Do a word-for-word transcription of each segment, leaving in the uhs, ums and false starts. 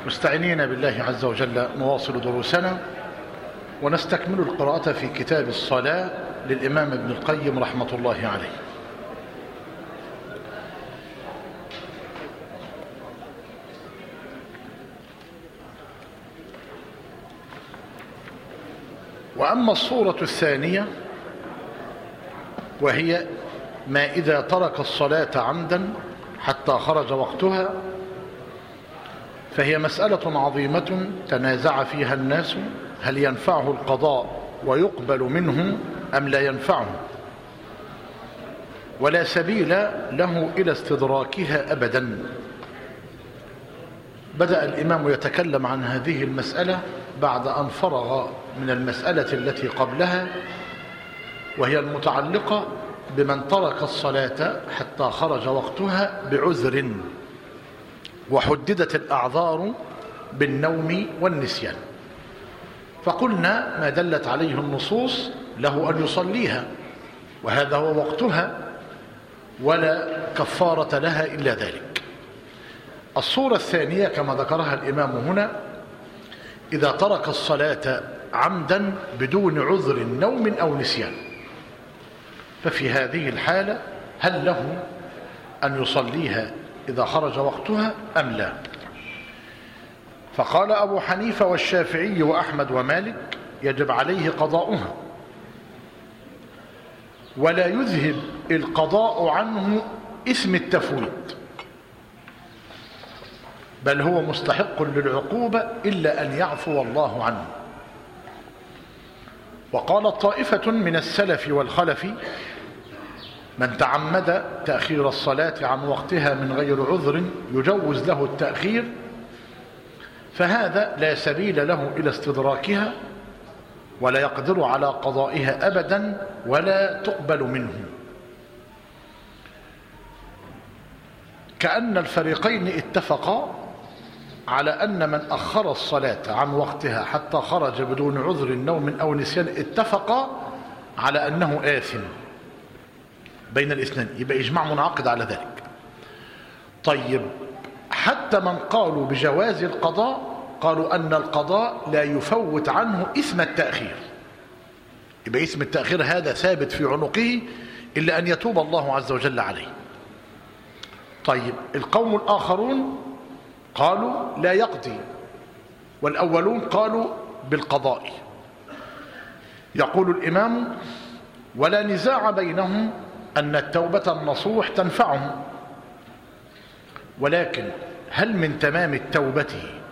مستعينين بالله عز وجل نواصل دروسنا ونستكمل القراءة في كتاب الصلاة للإمام ابن القيم رحمة الله عليه. وأما الصورة الثانية وهي ما إذا ترك الصلاة عمدا حتى خرج وقتها، فهي مسألة عظيمة تنازع فيها الناس هل ينفعه القضاء ويقبل منه أم لا ينفعه، ولا سبيل له إلى استدراكها أبدا. بدأ الإمام يتكلم عن هذه المسألة بعد أن فرغ من المسألة التي قبلها، وهي المتعلقة بمن ترك الصلاة حتى خرج وقتها بعذر، وحددت الأعذار بالنوم والنسيان. فقلنا ما دلت عليه النصوص له أن يصليها، وهذا هو وقتها ولا كفارة لها إلا ذلك. الصورة الثانية كما ذكرها الإمام هنا، إذا ترك الصلاة عمدا بدون عذر نوم أو نسيان، ففي هذه الحالة هل له أن يصليها إذا خرج وقتها أم لا؟ فقال أبو حنيفة والشافعي وأحمد ومالك يجب عليه قضاؤها، ولا يذهب القضاء عنه اسم التفويت، بل هو مستحق للعقوبة إلا أن يعفو الله عنه. وقال طائفة من السلف والخلف من تعمد تأخير الصلاة عن وقتها من غير عذر يجوز له التأخير، فهذا لا سبيل له إلى استدراكها ولا يقدر على قضائها أبدا ولا تقبل منه. كأن الفريقين اتفقا على أن من أخر الصلاة عن وقتها حتى خرج بدون عذر نوم أو نسيان اتفقا على أنه آثم بين الاثنين، يبقى إجماع منعقد على ذلك. طيب، حتى من قالوا بجواز القضاء قالوا أن القضاء لا يفوت عنه إثم التأخير، يبقى إثم التأخير هذا ثابت في عنقه إلا أن يتوب الله عز وجل عليه. طيب، القوم الآخرون قالوا لا يقضي، والأولون قالوا بالقضاء. يقول الإمام: ولا نزاع بينهم أن التوبة النصوح تنفعهم، ولكن هل من تمام التوبة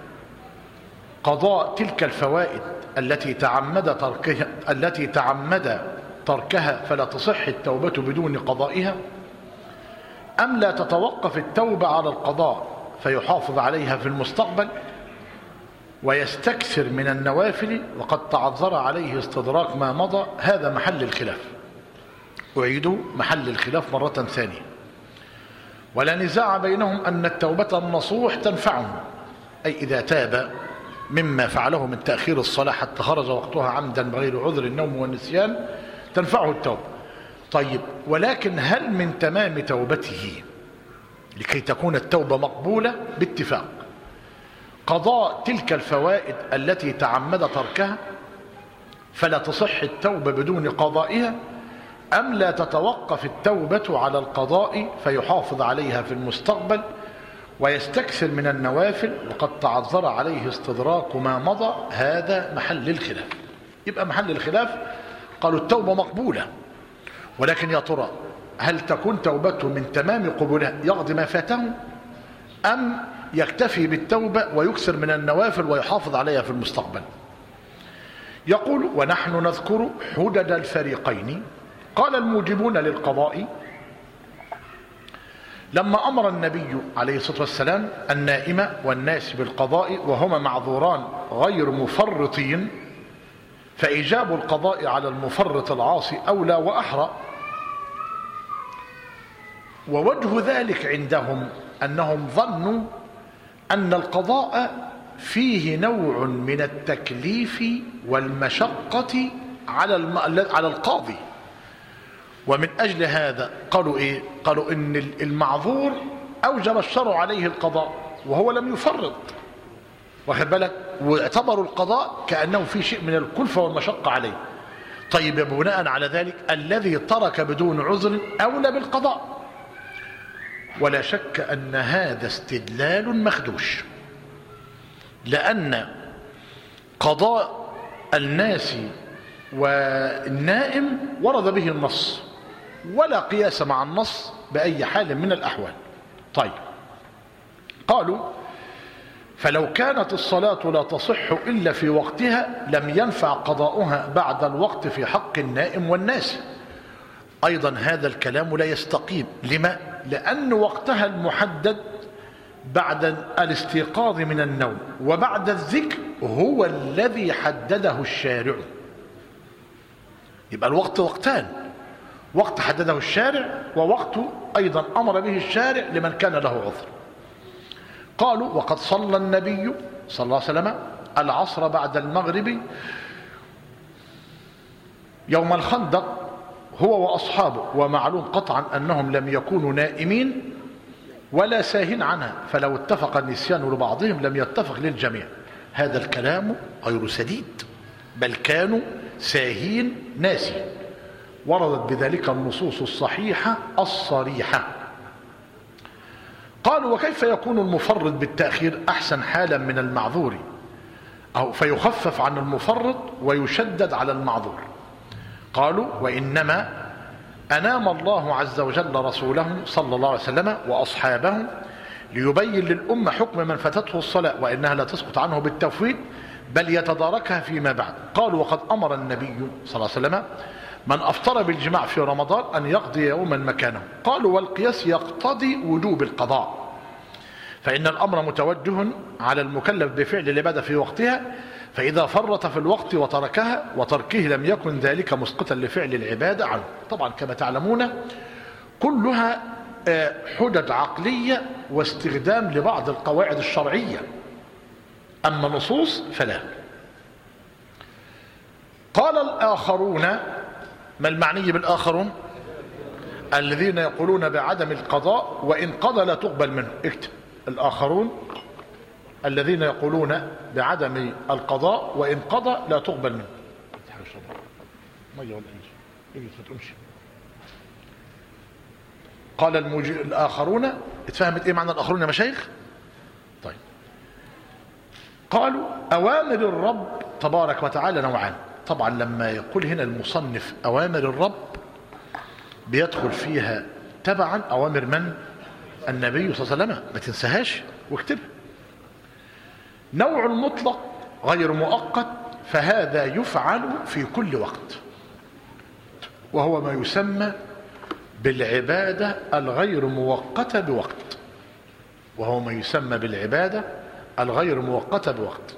قضاء تلك الفوائد التي تعمد تركها التي تعمد تركها فلا تصح التوبة بدون قضائها، أم لا تتوقف التوبة على القضاء فيحافظ عليها في المستقبل ويستكثر من النوافل وقد تعذر عليه استدراك ما مضى؟ هذا محل الخلاف. أعيد محل الخلاف مرة ثانية. ولا نزاع بينهم أن التوبة النصوح تنفعهم، أي إذا تاب مما فعله من تأخير الصلاة حتى خرج وقتها عمدا بغير عذر النوم والنسيان تنفعه التوبة. طيب، ولكن هل من تمام توبته لكي تكون التوبة مقبولة باتفاق قضاء تلك الفوائد التي تعمد تركها فلا تصح التوبة بدون قضائها، أم لا تتوقف التوبة على القضاء فيحافظ عليها في المستقبل ويستكثر من النوافل وقد تعذر عليه استدراك ما مضى؟ هذا محل الخلاف. يبقى محل الخلاف قالوا التوبة مقبولة، ولكن يا ترى هل تكون توبته من تمام قبولها يقضي ما فاته، أم يكتفي بالتوبة ويكثر من النوافل ويحافظ عليها في المستقبل؟ يقول: ونحن نذكر حدد الفريقين. قال الموجبون للقضاء: لما أمر النبي عليه الصلاة والسلام النائم والناس بالقضاء وهما معذوران غير مفرطين، فإيجاب القضاء على المفرط العاصي أولى وأحرى. ووجه ذلك عندهم أنهم ظنوا أن القضاء فيه نوع من التكليف والمشقة على على القاضي، ومن أجل هذا قالوا إيه؟ قالوا إن المعذور أوجب الشرع عليه القضاء وهو لم يفرط، واخد بالك، واعتبروا القضاء كأنه في شيء من الكلفة والمشقة عليه. طيب بناء على ذلك الذي ترك بدون عذر أولى بالقضاء، ولا شك أن هذا استدلال مخدوش، لأن قضاء الناس والنائم ورد به النص، ولا قياس مع النص بأي حال من الأحوال. طيب قالوا فلو كانت الصلاة لا تصح إلا في وقتها لم ينفع قضاؤها بعد الوقت في حق النائم والناس. أيضا هذا الكلام لا يستقيم. لما؟ لأن وقتها المحدد بعد الاستيقاظ من النوم وبعد الذكر هو الذي حدده الشارع. يبقى الوقت وقتان، وقت حدده الشارع ووقت أيضا أمر به الشارع لمن كان له عذر. قالوا وقد صلى النبي صلى الله عليه وسلم العصر بعد المغرب يوم الخندق هو وأصحابه، ومعلوم قطعا أنهم لم يكونوا نائمين ولا ساهين عنها، فلو اتفق النسيان لبعضهم لم يتفق للجميع. هذا الكلام غير سديد، بل كانوا ساهين ناسي، وردت بذلك النصوص الصحيحة الصريحة. قالوا وكيف يكون المفرط بالتأخير أحسن حالا من المعذور، أو فيخفف عن المفرط ويشدد على المعذور؟ قالوا وإنما أنام الله عز وجل رسوله صلى الله عليه وسلم وأصحابه ليبين للأمة حكم من فاتته الصلاة وإنها لا تسقط عنه بالتفويت بل يتداركها فيما بعد. قالوا وقد أمر النبي صلى الله عليه وسلم من أفطر بالجماع في رمضان أن يقضي يوما مكانه. قالوا والقياس يقتضي وجوب القضاء، فإن الأمر متوجه على المكلف بفعل العبادة في وقتها، فإذا فرط في الوقت وتركها وتركه لم يكن ذلك مسقطا لفعل العبادة عنه. طبعا كما تعلمون كلها حجج عقلية واستخدام لبعض القواعد الشرعية، أما نصوص فلا. قال الآخرون، ما المعني بالآخرون؟ الذين يقولون بعدم القضاء وإن قضى لا تقبل منه. اكتب الآخرون الذين يقولون بعدم القضاء وإن قضى لا تقبل منه. قال المج... الآخرون، اتفهمت ايه معنى الآخرون يا مشايخ؟ طيب قالوا أوامر الرب تبارك وتعالى نوعان. طبعا لما يقول هنا المصنف أوامر الرب بيدخل فيها تبعا أوامر من؟ النبي صلى الله عليه وسلم، ما تنساهاش واكتبها. نوع مطلق غير مؤقت، فهذا يفعل في كل وقت، وهو ما يسمى بالعبادة الغير مؤقتة بوقت، وهو ما يسمى بالعبادة الغير مؤقتة بوقت.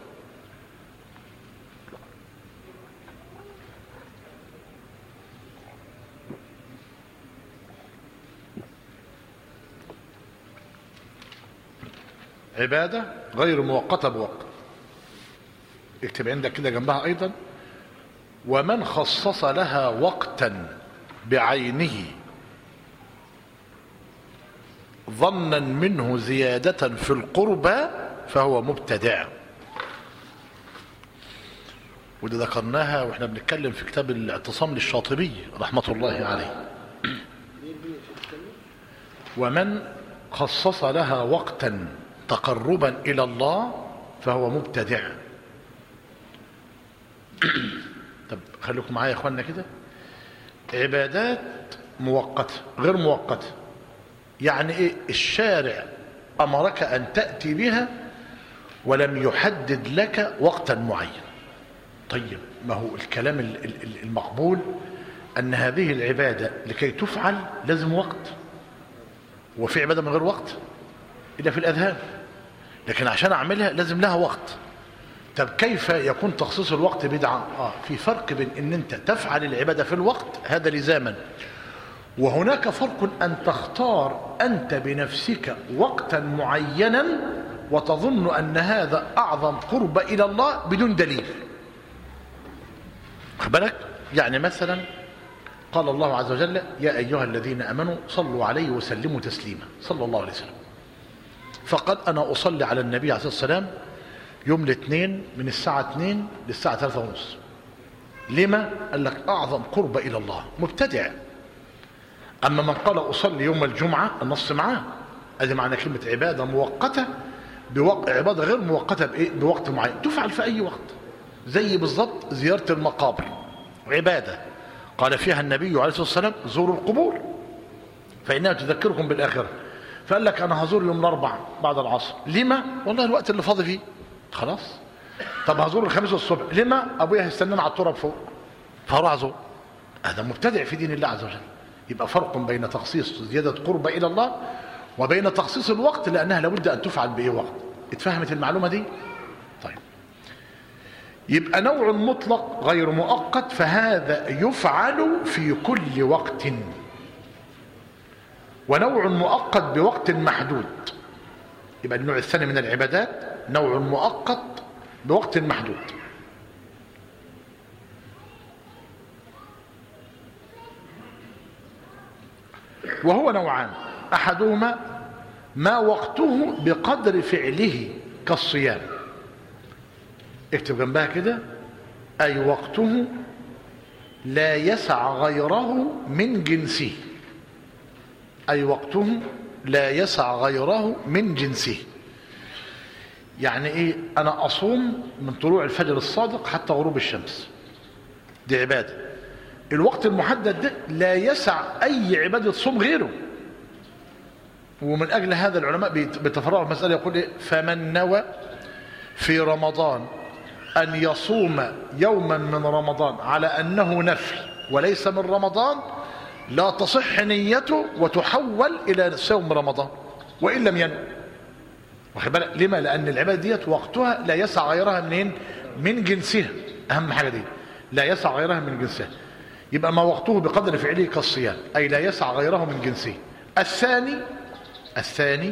عبادة غير مؤقتة بوقت. اكتب عندك كده جنبها أيضا ومن خصص لها وقتا بعينه ظنا منه زيادة في القربى فهو مبتدع. وده ذكرناها واحنا بنتكلم في كتاب الاعتصام للشاطبي رحمة الله عليه. ومن خصص لها وقتا تقربا إلى الله فهو مبتدع. طب خليكم معايا يا اخوانا كده. عبادات مؤقتة غير مؤقتة، يعني ايه؟ الشارع امرك ان تأتي بها ولم يحدد لك وقتا معين. طيب ما هو الكلام المقبول ان هذه العبادة لكي تفعل لازم وقت، وفي عبادة من غير وقت إلا في الأذهان، لكن عشان أعملها لازم لها وقت. طب كيف يكون تخصيص الوقت بدعة؟ آه في فرق بين أن أنت تفعل العبادة في الوقت هذا لزاما، وهناك فرق أن تختار أنت بنفسك وقتا معينا وتظن أن هذا أعظم قرب إلى الله بدون دليل. أخبرك يعني مثلا قال الله عز وجل يا أيها الذين أمنوا صلوا عليه وسلموا تسليما، صلى الله عليه وسلم. فقد أنا أصلي على النبي عليه الصلاة والسلام يوم الاثنين من الساعة اتنين للساعة ثلاثة ونص. لما؟ قال لك أعظم قرب إلى الله، مبتدع. أما من قال أصلي يوم الجمعة النص معاه، هذه معنى كلمة عبادة مؤقتة بوقت، عبادة غير مؤقتة بإيه؟ بوقت معين تفعل في أي وقت، زي بالضبط زيارة المقابر عبادة قال فيها النبي عليه الصلاة والسلام زوروا القبور فإنها تذكركم بالآخرة. فقال لك أنا هزور يوم الأربع بعد العصر. لما؟ والله الوقت اللي فاضي فيه خلاص. طب هزور الخميس الصبح. لما؟ أبويا هيستناني على التراب فوق فهروح أزور. هذا مبتدع في دين الله عز وجل. يبقى فرق بين تخصيص زيادة قرب إلى الله وبين تخصيص الوقت، لأنها لابد أن تفعل بأي وقت. اتفهمت المعلومة دي؟ طيب، يبقى نوع مطلق غير مؤقت فهذا يفعل في كل وقت، ونوع مؤقت بوقت محدود. يبقى النوع الثاني من العبادات نوع مؤقت بوقت محدود. وهو نوعان، أحدهما ما وقته بقدر فعله كالصيام. اكتب جنبها كده، أي وقته لا يسع غيره من جنسه. أي وقته لا يسع غيره من جنسه. يعني إيه؟ أنا أصوم من طلوع الفجر الصادق حتى غروب الشمس، دي عبادة. الوقت المحدد ده لا يسع أي عبادة صوم غيره. ومن أجل هذا العلماء بيتفرعوا في مسألة يقول إيه؟ فمن نوى في رمضان أن يصوم يوما من رمضان على أنه نفل وليس من رمضان لا تصح نيته وتحول إلى صوم رمضان وإن لم ينوي. واخد بالك؟ لما؟ لأن العبادة ديت وقتها لا يسع غيرها منين؟ من جنسها. أهم حاجة دي لا يسع غيرها من جنسها. يبقى ما وقته بقدر فعله كالصيام، أي لا يسع غيره من جنسه. الثاني الثاني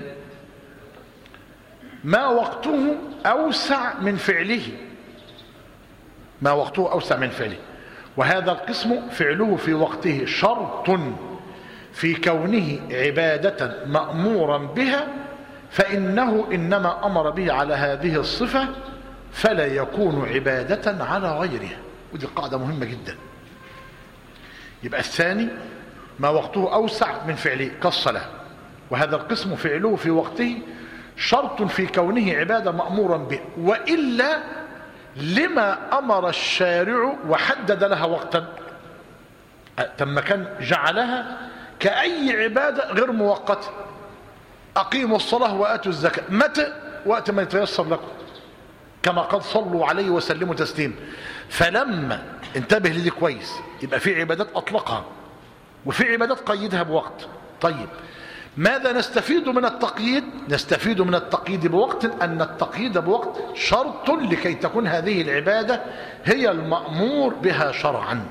ما وقته أوسع من فعله، ما وقته أوسع من فعله. وهذا القسم فعله في وقته شرط في كونه عبادة مأمورا بها، فإنه إنما أمر به على هذه الصفة فلا يكون عبادة على غيرها. ودي قاعدة مهمة جدا. يبقى الثاني ما وقته أوسع من فعله كالصلاة، وهذا القسم فعله في وقته شرط في كونه عبادة مأمورا به، وإلا لما أمر الشارع وحدد لها وقتا؟ تم كان جعلها كأي عبادة غير مؤقتة. أقيموا الصلاة وآتوا الزكاة، متى؟ وقت ما يتيسر لكم، كما قد صلوا عليه وسلموا تسليم. فلما انتبه لدي كويس، يبقى في عبادات أطلقها وفي عبادات قيدها بوقت. طيب، ماذا نستفيد من التقييد؟ نستفيد من التقييد بوقت أن التقييد بوقت شرط لكي تكون هذه العبادة هي المأمور بها شرعا.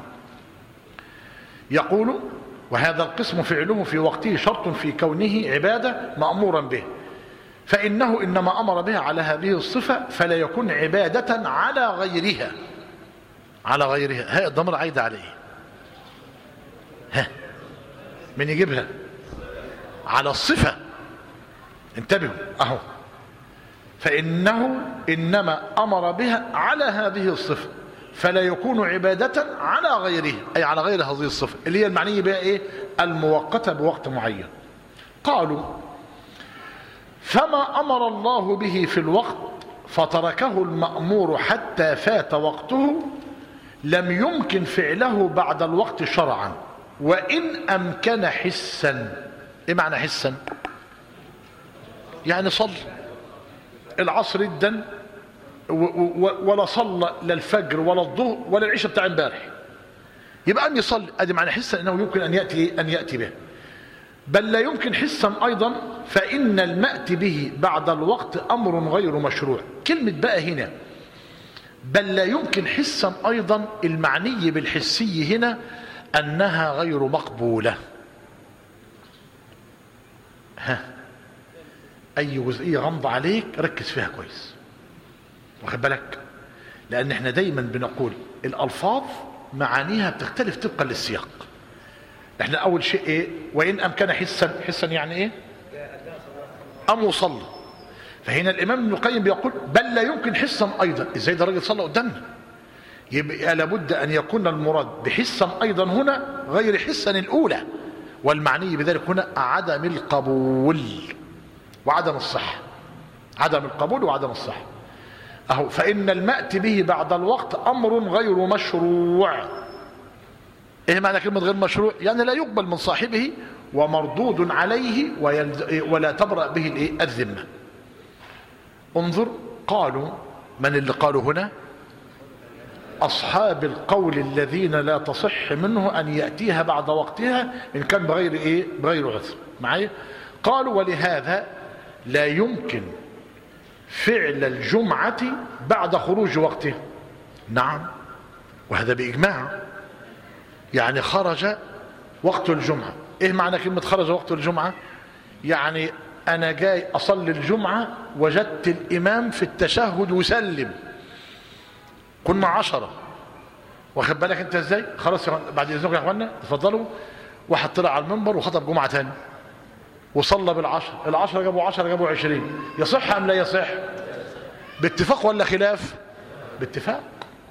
يقول وهذا القسم فعله في وقته شرط في كونه عبادة مأمورا به، فإنه إنما أمر بها على هذه الصفة فلا يكون عبادة على غيرها. على غيرها، ها الضمير عايد عليه، ها من يجيبها؟ على الصفة. انتبهوا اهو، فإنه إنما أمر بها على هذه الصفة فلا يكون عبادة على غيره، أي على غير هذه الصفة اللي هي المعنية بها إيه؟ المؤقتة بوقت معين. قالوا فما أمر الله به في الوقت فتركه المأمور حتى فات وقته لم يمكن فعله بعد الوقت شرعا وإن أمكن حسا. ايه معنى حسا؟ يعني صلى العصر جدا ولا صلى لا الفجر ولا الظهر ولا العشاء بتاع امبارح، يبقى ان يصلي، ادي معنى حسا انه يمكن ان ياتي ان ياتي به. بل لا يمكن حسا ايضا، فان المأتي به بعد الوقت امر غير مشروع. كلمه بقى هنا بل لا يمكن حسا ايضا، المعني بالحسي هنا انها غير مقبوله. ها، اي جزئيه غمض عليك ركز فيها كويس، واخد بالك؟ لان احنا دايما بنقول الالفاظ معانيها بتختلف طبقا للسياق. احنا اول شيء ايه؟ وان امكن حسا. حسا يعني ايه؟ ام صلى. فهنا الإمام ابن القيم بيقول بل لا يمكن حسا أيضا. إزاي ده راجل صلى قدامنا؟ يبقى لابد أن يكون المراد بحسا أيضا هنا غير حسا الأولى، والمعني بذلك هنا عدم القبول وعدم الصحة. عدم القبول وعدم الصحة أهو. فإن المأت به بعد الوقت أمر غير مشروع. إيه معنى كلمة غير مشروع؟ يعني لا يقبل من صاحبه ومردود عليه ولا تبرأ به الذمة. انظر، قالوا من اللي قالوا هنا؟ أصحاب القول الذين لا تصح منه أن يأتيها بعد وقتها إن كان بغير إيه؟ بغير عذر. معايا؟ قالوا ولهذا لا يمكن فعل الجمعة بعد خروج وقتها. نعم، وهذا بإجماع. يعني خرج وقت الجمعة. إيه معنى كلمة خرج وقت الجمعة؟ يعني أنا جاي أصلي الجمعة وجدت الإمام في التشهد وسلم، كنا عشرة، واخد بالك أنت إزاي؟ خلاص بعد إذنكم يا إخوانا اتفضلوا. واحد طلع على المنبر وخطب جمعة تاني وصلى بالعشر، العشرة جابوا عشرة جابوا عشرين، يصح أم لا يصح؟ باتفاق ولا خلاف؟ باتفاق.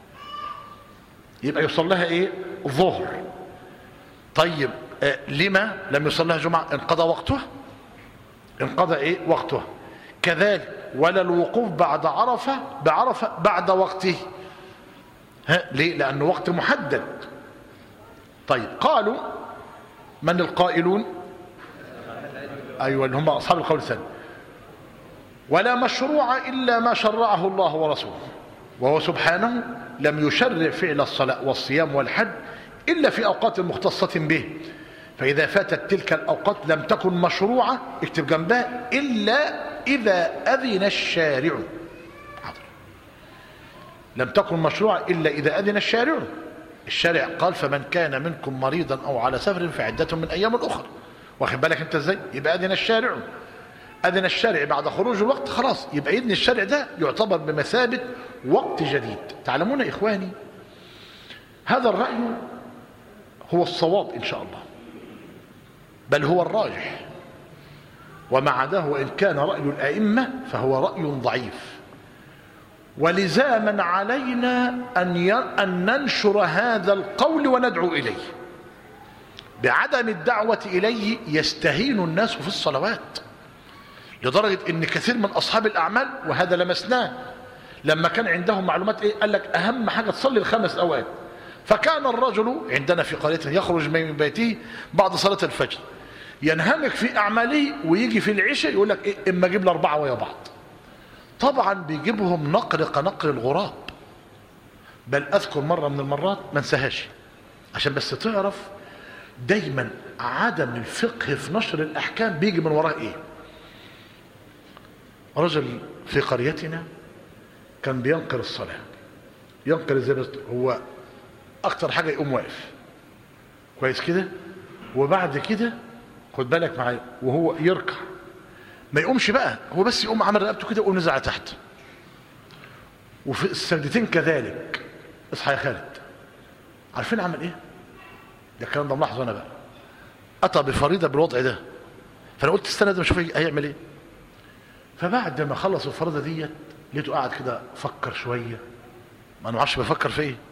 يبقى يوصل لها ايه؟ الظهر. طيب آه لما لم يوصل لها جمعة؟ انقضى وقتها، انقضى ايه؟ وقتها. كذلك ولا الوقوف بعد عرفة بعرفة بعد وقته. ها ليه؟ لأنه وقت محدد. طيب قالوا من القائلون؟ أيوة اللي هم أصحاب القول الثاني. ولا مشروع إلا ما شرعه الله ورسوله، وهو سبحانه لم يشرع فعل الصلاة والصيام والحج إلا في أوقات مختصة به، فإذا فاتت تلك الأوقات لم تكن مشروعة، اكتب جنبها، إلا إذا أذن الشارع. لم تكن مشروعة إلا إذا أذن الشارع. الشارع قال فمن كان منكم مريضا أو على سفر فعدة من أيام أخرى. واخد بالك أنت إزاي؟ يبقى أذن الشارع. أذن الشارع بعد خروج الوقت، خلاص يبقى إذن الشارع ده يعتبر بمثابة وقت جديد. تعلمون يا إخواني هذا الرأي هو الصواب إن شاء الله، بل هو الراجح، وما عداه وإن كان رأي الأئمة فهو رأي ضعيف. ولزاما علينا أن أن ننشر هذا القول وندعو إليه. بعدم الدعوة إليه يستهين الناس في الصلوات، لدرجة ان كثير من اصحاب الاعمال وهذا لمسناه لما كان عندهم معلومات ايه، قال لك اهم حاجة تصلي الخمس اوقات. فكان الرجل عندنا في قريته يخرج من بيته بعد صلاة الفجر ينهمك في اعماله ويجي في العشاء يقول لك ايه، اما اجيب الاربعة ويا بعض. طبعا بيجيبهم نقر كنقر الغراب. بل اذكر مرة من المرات ما انساهاش عشان بس تعرف دايما عدم الفقه في نشر الاحكام بيجي من وراه ايه. رجل في قريتنا كان بينقر الصلاة، ينقر ازاي؟ هو اكتر حاجة يقوم واقف كويس كده، وبعد كده خد بالك معايا وهو يركع ما يقومش بقى، هو بس يقوم عمل رقبته كده ويقوم نزع تحت. وفي السجدتين كذلك. اصحى يا خالد، عارفين عمل ايه؟ ده الكلام ده ملاحظه انا بقى. اتى بفريضه بالوضع ده، فانا قلت استنى ده اشوف هيعمل ايه. فبعد ما خلص الفريضه ديت لقيته قاعد كده فكر شويه، ما انا عارفش بفكر في ايه،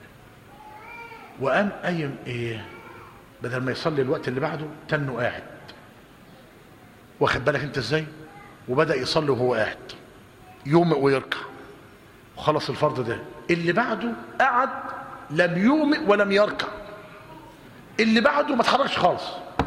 وقام قايم ايه، بدل ما يصلي الوقت اللي بعده تنه قاعد، واخد بالك انت ازاي، وبدا يصلي وهو قاعد، يومئ ويركع، وخلص الفرض ده. اللي بعده قعد لم يومئ ولم يركع، اللي بعده ما اتحركش خالص.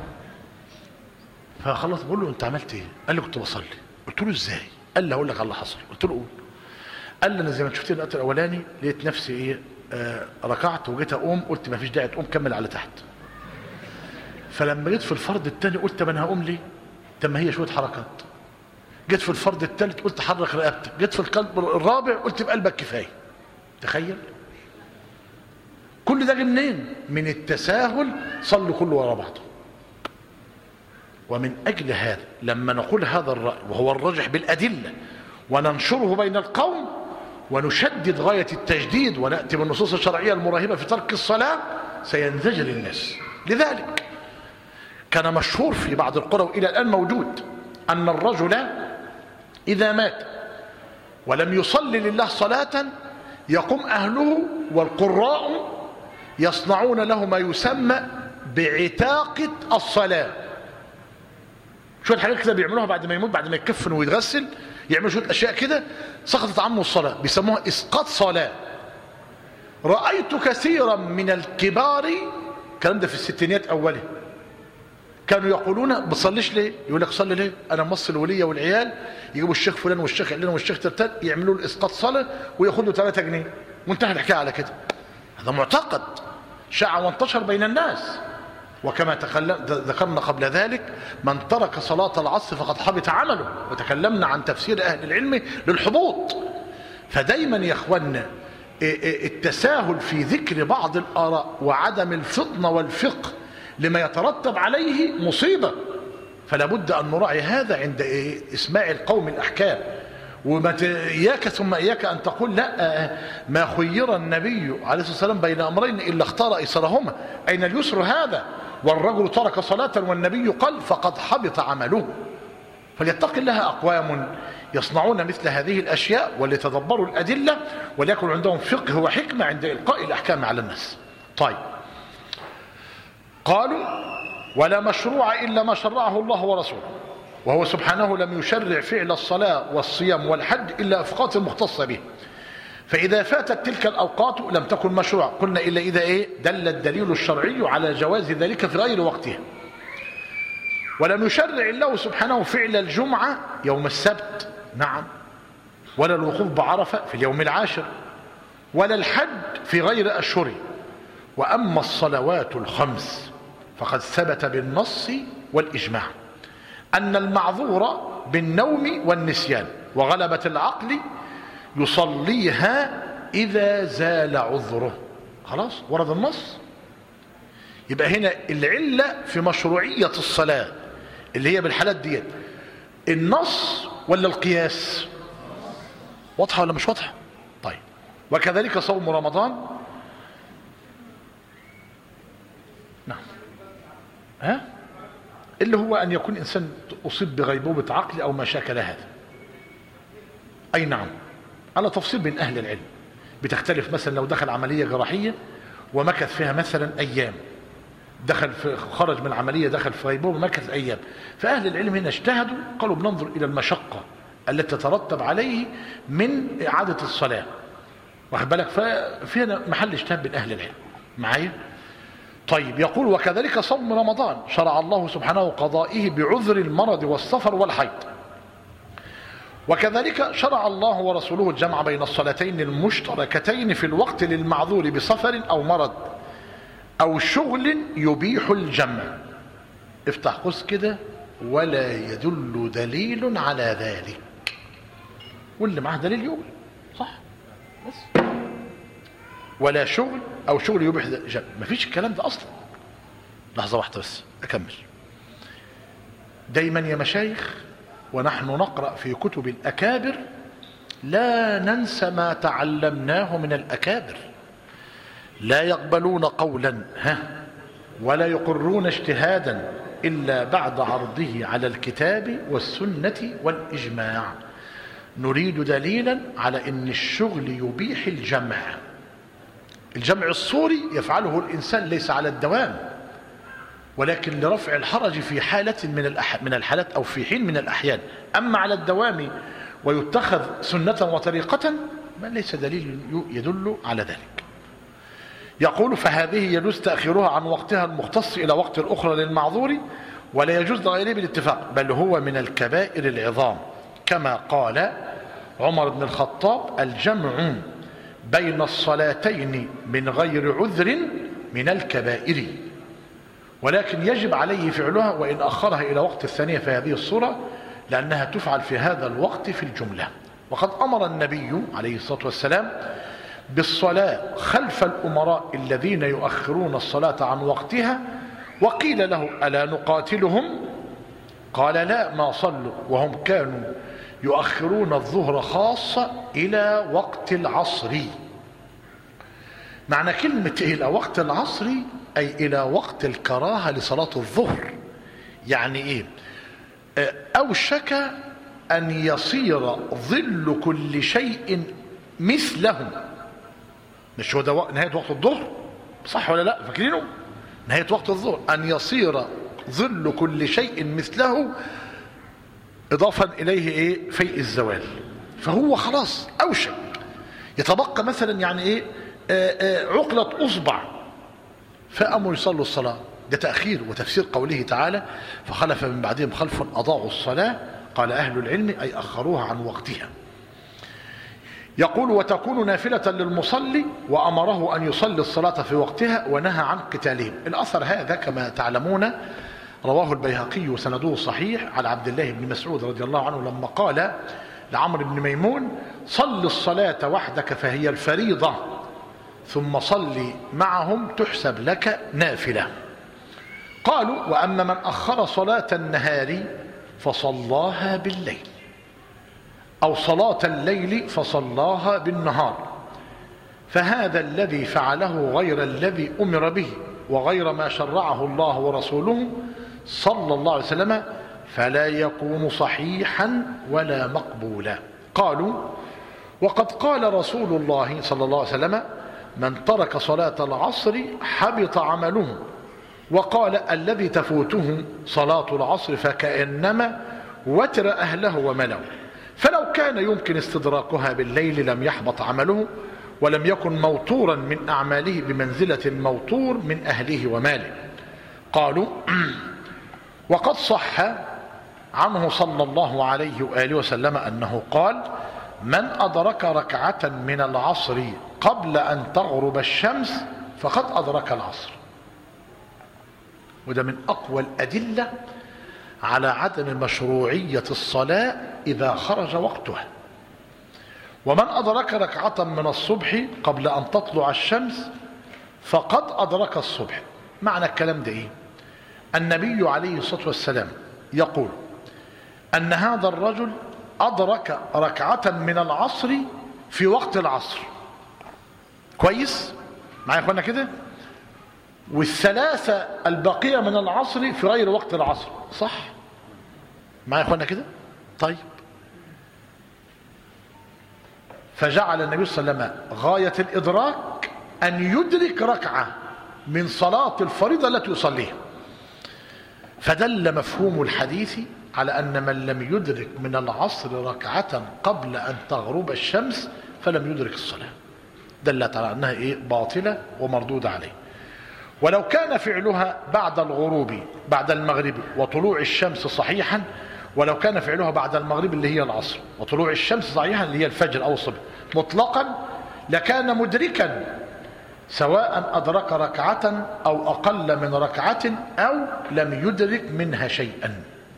فخلص بقول له انت عملت ايه؟ قال لي كنت بصلي. قلت له ازاي؟ قال لي هقول لك على اللي حصل. قلت له قول. قال لي انا زي ما شفتني الوقت الاولاني لقيت نفسي ايه، آه ركعت وجيت اقوم قلت ما فيش داعي تقوم، كمل على تحت. فلما جيت في الفرض الثاني قلت طب انا هقوم ليه؟ طب ما هي شويه حركات. جيت في الفرض الثالث قلت حرك رقبتك، جيت في القلب الرابع قلت بقلبك كفايه. تخيل كل ده جه منين؟ من التساهل، صلوا كله ورا بعضه. ومن اجل هذا لما نقول هذا الراي وهو الراجح بالادله وننشره بين القوم ونشدد غايه التجديد وناتي بالنصوص الشرعيه المرهبه في ترك الصلاه سينزجر الناس. لذلك كان مشهور في بعض القرى والى الان موجود ان الرجل إذا مات ولم يصلي لله صلاة يقوم أهله والقراء يصنعون له ما يسمى بعتاقة الصلاة. شوية حاجات كده بيعملوها بعد ما يموت، بعد ما يكفن ويتغسل يعملوا شوية أشياء كده سقطت عنه الصلاة، بيسموها إسقاط صلاة. رأيت كثيرا من الكبار، الكلام ده في الستينيات أوله، كانوا يقولون بتصليش ليه؟ يقول لك صلي ليه؟ أنا موصي الولية والعيال يجيبوا الشيخ فلان والشيخ علان والشيخ ترتان يعملوا له إسقاط صلاة وياخدوا ثلاثة جنيه وانتهى الحكاية على كده. هذا معتقد شاع وانتشر بين الناس. وكما ذكرنا قبل ذلك من ترك صلاة العصر فقد حبط عمله، وتكلمنا عن تفسير أهل العلم للحبوط. فدايما يا اخوانا التساهل في ذكر بعض الآراء وعدم الفطنة والفقه لما يترتب عليه مصيبة، فلا بد أن نراعي هذا عند إسماع القوم الأحكام. وما إياك ثم إياك أن تقول لا، ما خير النبي عليه الصلاة والسلام بين أمرين إلا اختار أيسرهما. أين اليسر هذا؟ والرجل ترك صلاة والنبي قال فقد حبط عمله. فليتق الله أقوام يصنعون مثل هذه الأشياء وليتدبروا الأدلة وليكن عندهم فقه وحكمة عند إلقاء الأحكام على الناس. طيب، قالوا ولا مشروع إلا ما شرعه الله ورسوله، وهو سبحانه لم يشرع فعل الصلاة والصيام والحج إلا أوقات مختصة به، فإذا فاتت تلك الأوقات لم تكن مشروع. قلنا إلا إذا إيه؟ دل الدليل الشرعي على جواز ذلك في غير وقتها. ولم يشرع الله سبحانه فعل الجمعة يوم السبت، نعم، ولا الوقوف بعرفة في اليوم العاشر، ولا الحج في غير أشهره. وأما الصلوات الخمس فقد ثبت بالنص والإجماع أن المعذور بالنوم والنسيان وغلبة العقل يصليها إذا زال عذره. خلاص ورد النص. يبقى هنا العلة في مشروعية الصلاة اللي هي بالحالات ديت النص ولا القياس؟ واضحة ولا مش واضحة؟ طيب، وكذلك صوم رمضان. نعم، ها اللي هو أن يكون إنسان أصيب بغيبوبة عقل أو ما شاكل هذا. أي نعم، على تفصيل بين أهل العلم، بتختلف. مثلا لو دخل عملية جراحية ومكث فيها مثلا أيام، دخل في خرج من العملية دخل في غيبوبة ومكث أيام، فأهل العلم هنا اجتهدوا قالوا بننظر إلى المشقة التي تترتب عليه من إعادة الصلاة، واخد بالك؟ ففينا محل اجتهاد بين أهل العلم معايا. طيب، يقول وكذلك صوم رمضان شرع الله سبحانه قضائه بعذر المرض والسفر والحيض. وكذلك شرع الله ورسوله الجمع بين الصلاتين المشتركتين في الوقت للمعذور بسفر أو مرض أو شغل يبيح الجمع. افتح قوس كده، ولا يدل دليل على ذلك. واللي معاه دليل يقول صح، بس ولا شغل أو شغل يبيح الجمع، مفيش الكلام ده أصلا. لحظة واحدة بس أكمل. دايما يا مشايخ ونحن نقرأ في كتب الأكابر لا ننسى ما تعلمناه من الأكابر. لا يقبلون قولا ها ولا يقرون اجتهادا إلا بعد عرضه على الكتاب والسنة والإجماع. نريد دليلا على أن الشغل يبيح الجمع. الجمع الصوري يفعله الإنسان ليس على الدوام، ولكن لرفع الحرج في حالة من الأح... من الحالات أو في حين من الأحيان. أما على الدوام ويتخذ سنة وطريقة ما ليس دليل يدل على ذلك. يقول فهذه يجوز تأخيرها عن وقتها المختص إلى وقت أخرى للمعذور، ولا يجوز لغيره بالاتفاق، بل هو من الكبائر العظام، كما قال عمر بن الخطاب الجمع بين الصلاتين من غير عذر من الكبائر، ولكن يجب عليه فعلها وإن أخرها إلى وقت الثانية في هذه الصورة، لأنها تفعل في هذا الوقت في الجملة. وقد أمر النبي عليه الصلاة والسلام بالصلاة خلف الأمراء الذين يؤخرون الصلاة عن وقتها، وقيل له ألا نقاتلهم؟ قال لا، ما صلوا وهم كانوا يؤخرون الظهر خاصة إلى وقت العصر. معنى كلمة إلى وقت العصر أي إلى وقت الكراهة لصلاة الظهر. يعني إيه؟ أوشك أن يصير ظل كل شيء مثله. مش هو ده نهاية وقت الظهر؟ صح ولا لا؟ فاكرينه؟ نهاية وقت الظهر أن يصير ظل كل شيء مثله، إضافا إليه إيه؟ فيء الزوال. فهو خلاص أوشك، يتبقى مثلا يعني إيه آآ آآ عقلة أصبع، فأموا يصلوا الصلاة. ده تأخير وتفسير قوله تعالى فخلف من بعدهم خلف أضاعوا الصلاة، قال أهل العلم أي أخروها عن وقتها. يقول وتكون نافلة للمصلي، وأمره أن يصلي الصلاة في وقتها ونهى عن قتالهم. الأثر هذا كما تعلمون رواه البيهقي وسنده صحيح على عبد الله بن مسعود رضي الله عنه لما قال لعمرو بن ميمون صل الصلاة وحدك فهي الفريضة ثم صلي معهم تحسب لك نافلة. قالوا وأما من أخر صلاة النهار فصلاها بالليل، أو صلاة الليل فصلاها بالنهار، فهذا الذي فعله غير الذي أمر به وغير ما شرعه الله ورسوله صلى الله عليه وسلم، فلا يكون صحيحا ولا مقبولا. قالوا وقد قال رسول الله صلى الله عليه وسلم من ترك صلاة العصر حبط عمله، وقال الذي تفوته صلاة العصر فكأنما وتر أهله وملوا، فلو كان يمكن استدراكها بالليل لم يحبط عمله ولم يكن موتورا من أعماله بمنزلة الموتور من أهله وماله. قالوا وقد صح عنه صلى الله عليه وآله وسلم أنه قال من أدرك ركعة من العصر قبل أن تغرب الشمس فقد أدرك العصر. وده من أقوى الأدلة على عدم مشروعية الصلاة إذا خرج وقتها. ومن أدرك ركعة من الصبح قبل أن تطلع الشمس فقد أدرك الصبح. معنى الكلام ده إيه؟ النبي عليه الصلاة والسلام يقول أن هذا الرجل أدرك ركعة من العصر في وقت العصر. كويس؟ معايا يا اخوانا كده؟ والثلاثة الباقية من العصر في غير وقت العصر. صح؟ معايا يا اخوانا كده؟ طيب، فجعل النبي صلى الله عليه وسلم غاية الإدراك أن يدرك ركعة من صلاة الفريضة التي يصليها، فدل مفهوم الحديث على أن من لم يدرك من العصر ركعة قبل أن تغرب الشمس فلم يدرك الصلاة، دلت على أنها إيه؟ باطلة ومردودة عليه. ولو كان فعلها بعد الغروب بعد المغرب وطلوع الشمس صحيحا، ولو كان فعلها بعد المغرب اللي هي العصر وطلوع الشمس صحيحا اللي هي الفجر أو الصبح مطلقا لكان مدركا سواء أدرك ركعة أو أقل من ركعة أو لم يدرك منها شيئا.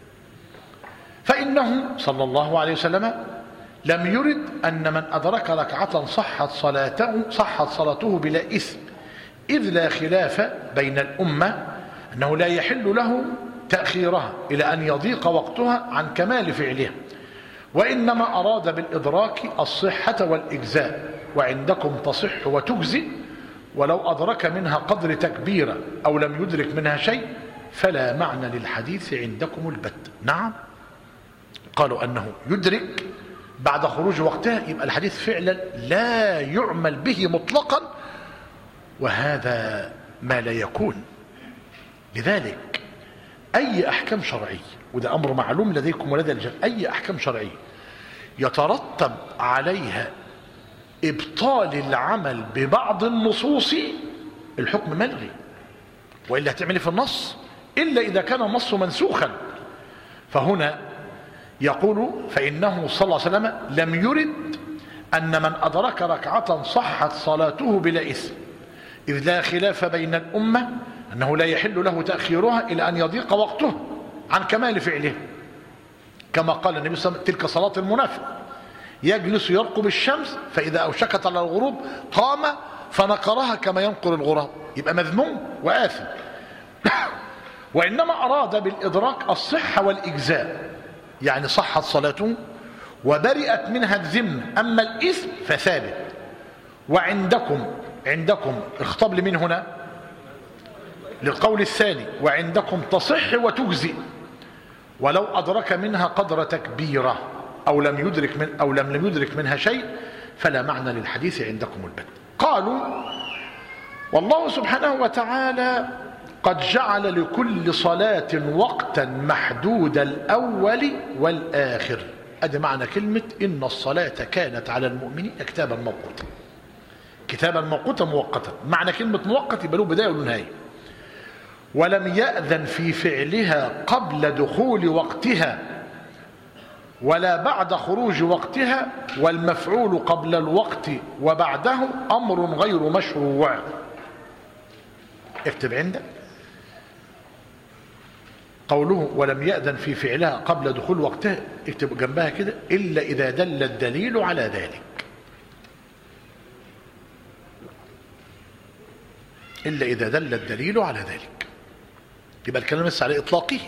فإنه صلى الله عليه وسلم لم يرد أن من أدرك ركعة صحت صلاته صحت صلاته بلا إثم، إذ لا خلاف بين الأمة أنه لا يحل له تأخيرها إلى أن يضيق وقتها عن كمال فعلها، وإنما أراد بالإدراك الصحة والإجزاء، وعندكم تصح وتجزئ، ولو أدرك منها قدر تكبيرة أو لم يدرك منها شيء فلا معنى للحديث عندكم البت. نعم، قالوا أنه يدرك بعد خروج وقتها، يبقى الحديث فعلا لا يعمل به مطلقا، وهذا ما لا يكون. لذلك أي أحكام شرعية، وده أمر معلوم لديكم ولدى الجميع، أي أحكام شرعية يترتب عليها إبطال العمل ببعض النصوص الحكم ملغي، وإلا هتعمل في النص إلا إذا كان النص منسوخا. فهنا يقول فإنه صلى الله عليه وسلم لم يرد أن من أدرك ركعة صحت صلاته بلا إثم، إذ لا خلاف بين الأمة أنه لا يحل له تأخيرها إلى أن يضيق وقته عن كمال فعله، كما قال النبي صلى الله عليه وسلم تلك صلاة المنافق يجلس يرقب الشمس فإذا أوشكت على الغروب قام فنقرها كما ينقر الغراب، يبقى مذموم وآثم. وإنما أراد بالإدراك الصحة والإجزاء، يعني صحت صلاته وبرئت منها الذمة، أما الإثم فثابت. وعندكم عندكم اخطب لي من هنا للقول الثاني وعندكم تصح وتجزئ ولو أدرك منها قدر تكبيرة، أو لم يدرك من أو لم لم يدرك منها شيء فلا معنى للحديث عندكم البت. قالوا والله سبحانه وتعالى قد جعل لكل صلاة وقتا محدود الأول والآخر. أدي معنى كلمة إن الصلاة كانت على المؤمنين كتابا موقوتا. كتابا موقوتا مؤقتا، معنى كلمة مؤقت يبقى له بداية ونهاية. ولم يأذن في فعلها قبل دخول وقتها ولا بعد خروج وقتها، والمفعول قبل الوقت وبعده أمر غير مشروع. اكتب عندك قوله ولم يأذن في فعلها قبل دخول وقتها، اكتب جنبها كده إلا إذا دل الدليل على ذلك. إلا إذا دل الدليل على ذلك، يبقى الكلام لسه على إطلاقه.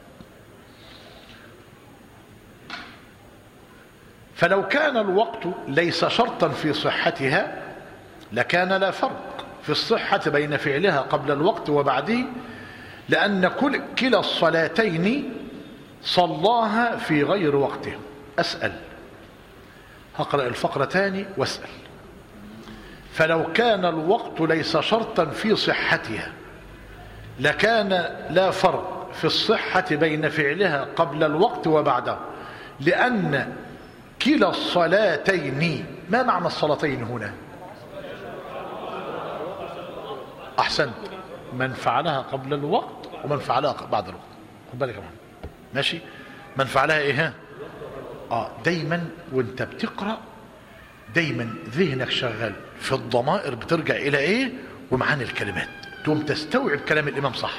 فلو كان الوقت ليس شرطا في صحتها لكان لا فرق في الصحة بين فعلها قبل الوقت وبعده، لأن كل كلا الصلاتين صلاها في غير وقتها. أسأل، هقرأ الفقرة تاني واسأل. فلو كان الوقت ليس شرطا في صحتها لكان لا فرق في الصحة بين فعلها قبل الوقت وبعده، لأن كلا الصلاتين. ما معنى الصلاتين هنا؟ أحسنت، من فعلها قبل الوقت ومن فعلها بعد الوقت. خد بالك يا محمد، ماشي؟ من فعلها إيه؟ آه دايما وانت بتقرأ دايما ذهنك شغال في الضمائر، بترجع إلى إيه ومعاني الكلمات، تقوم تستوعب كلام الإمام صح.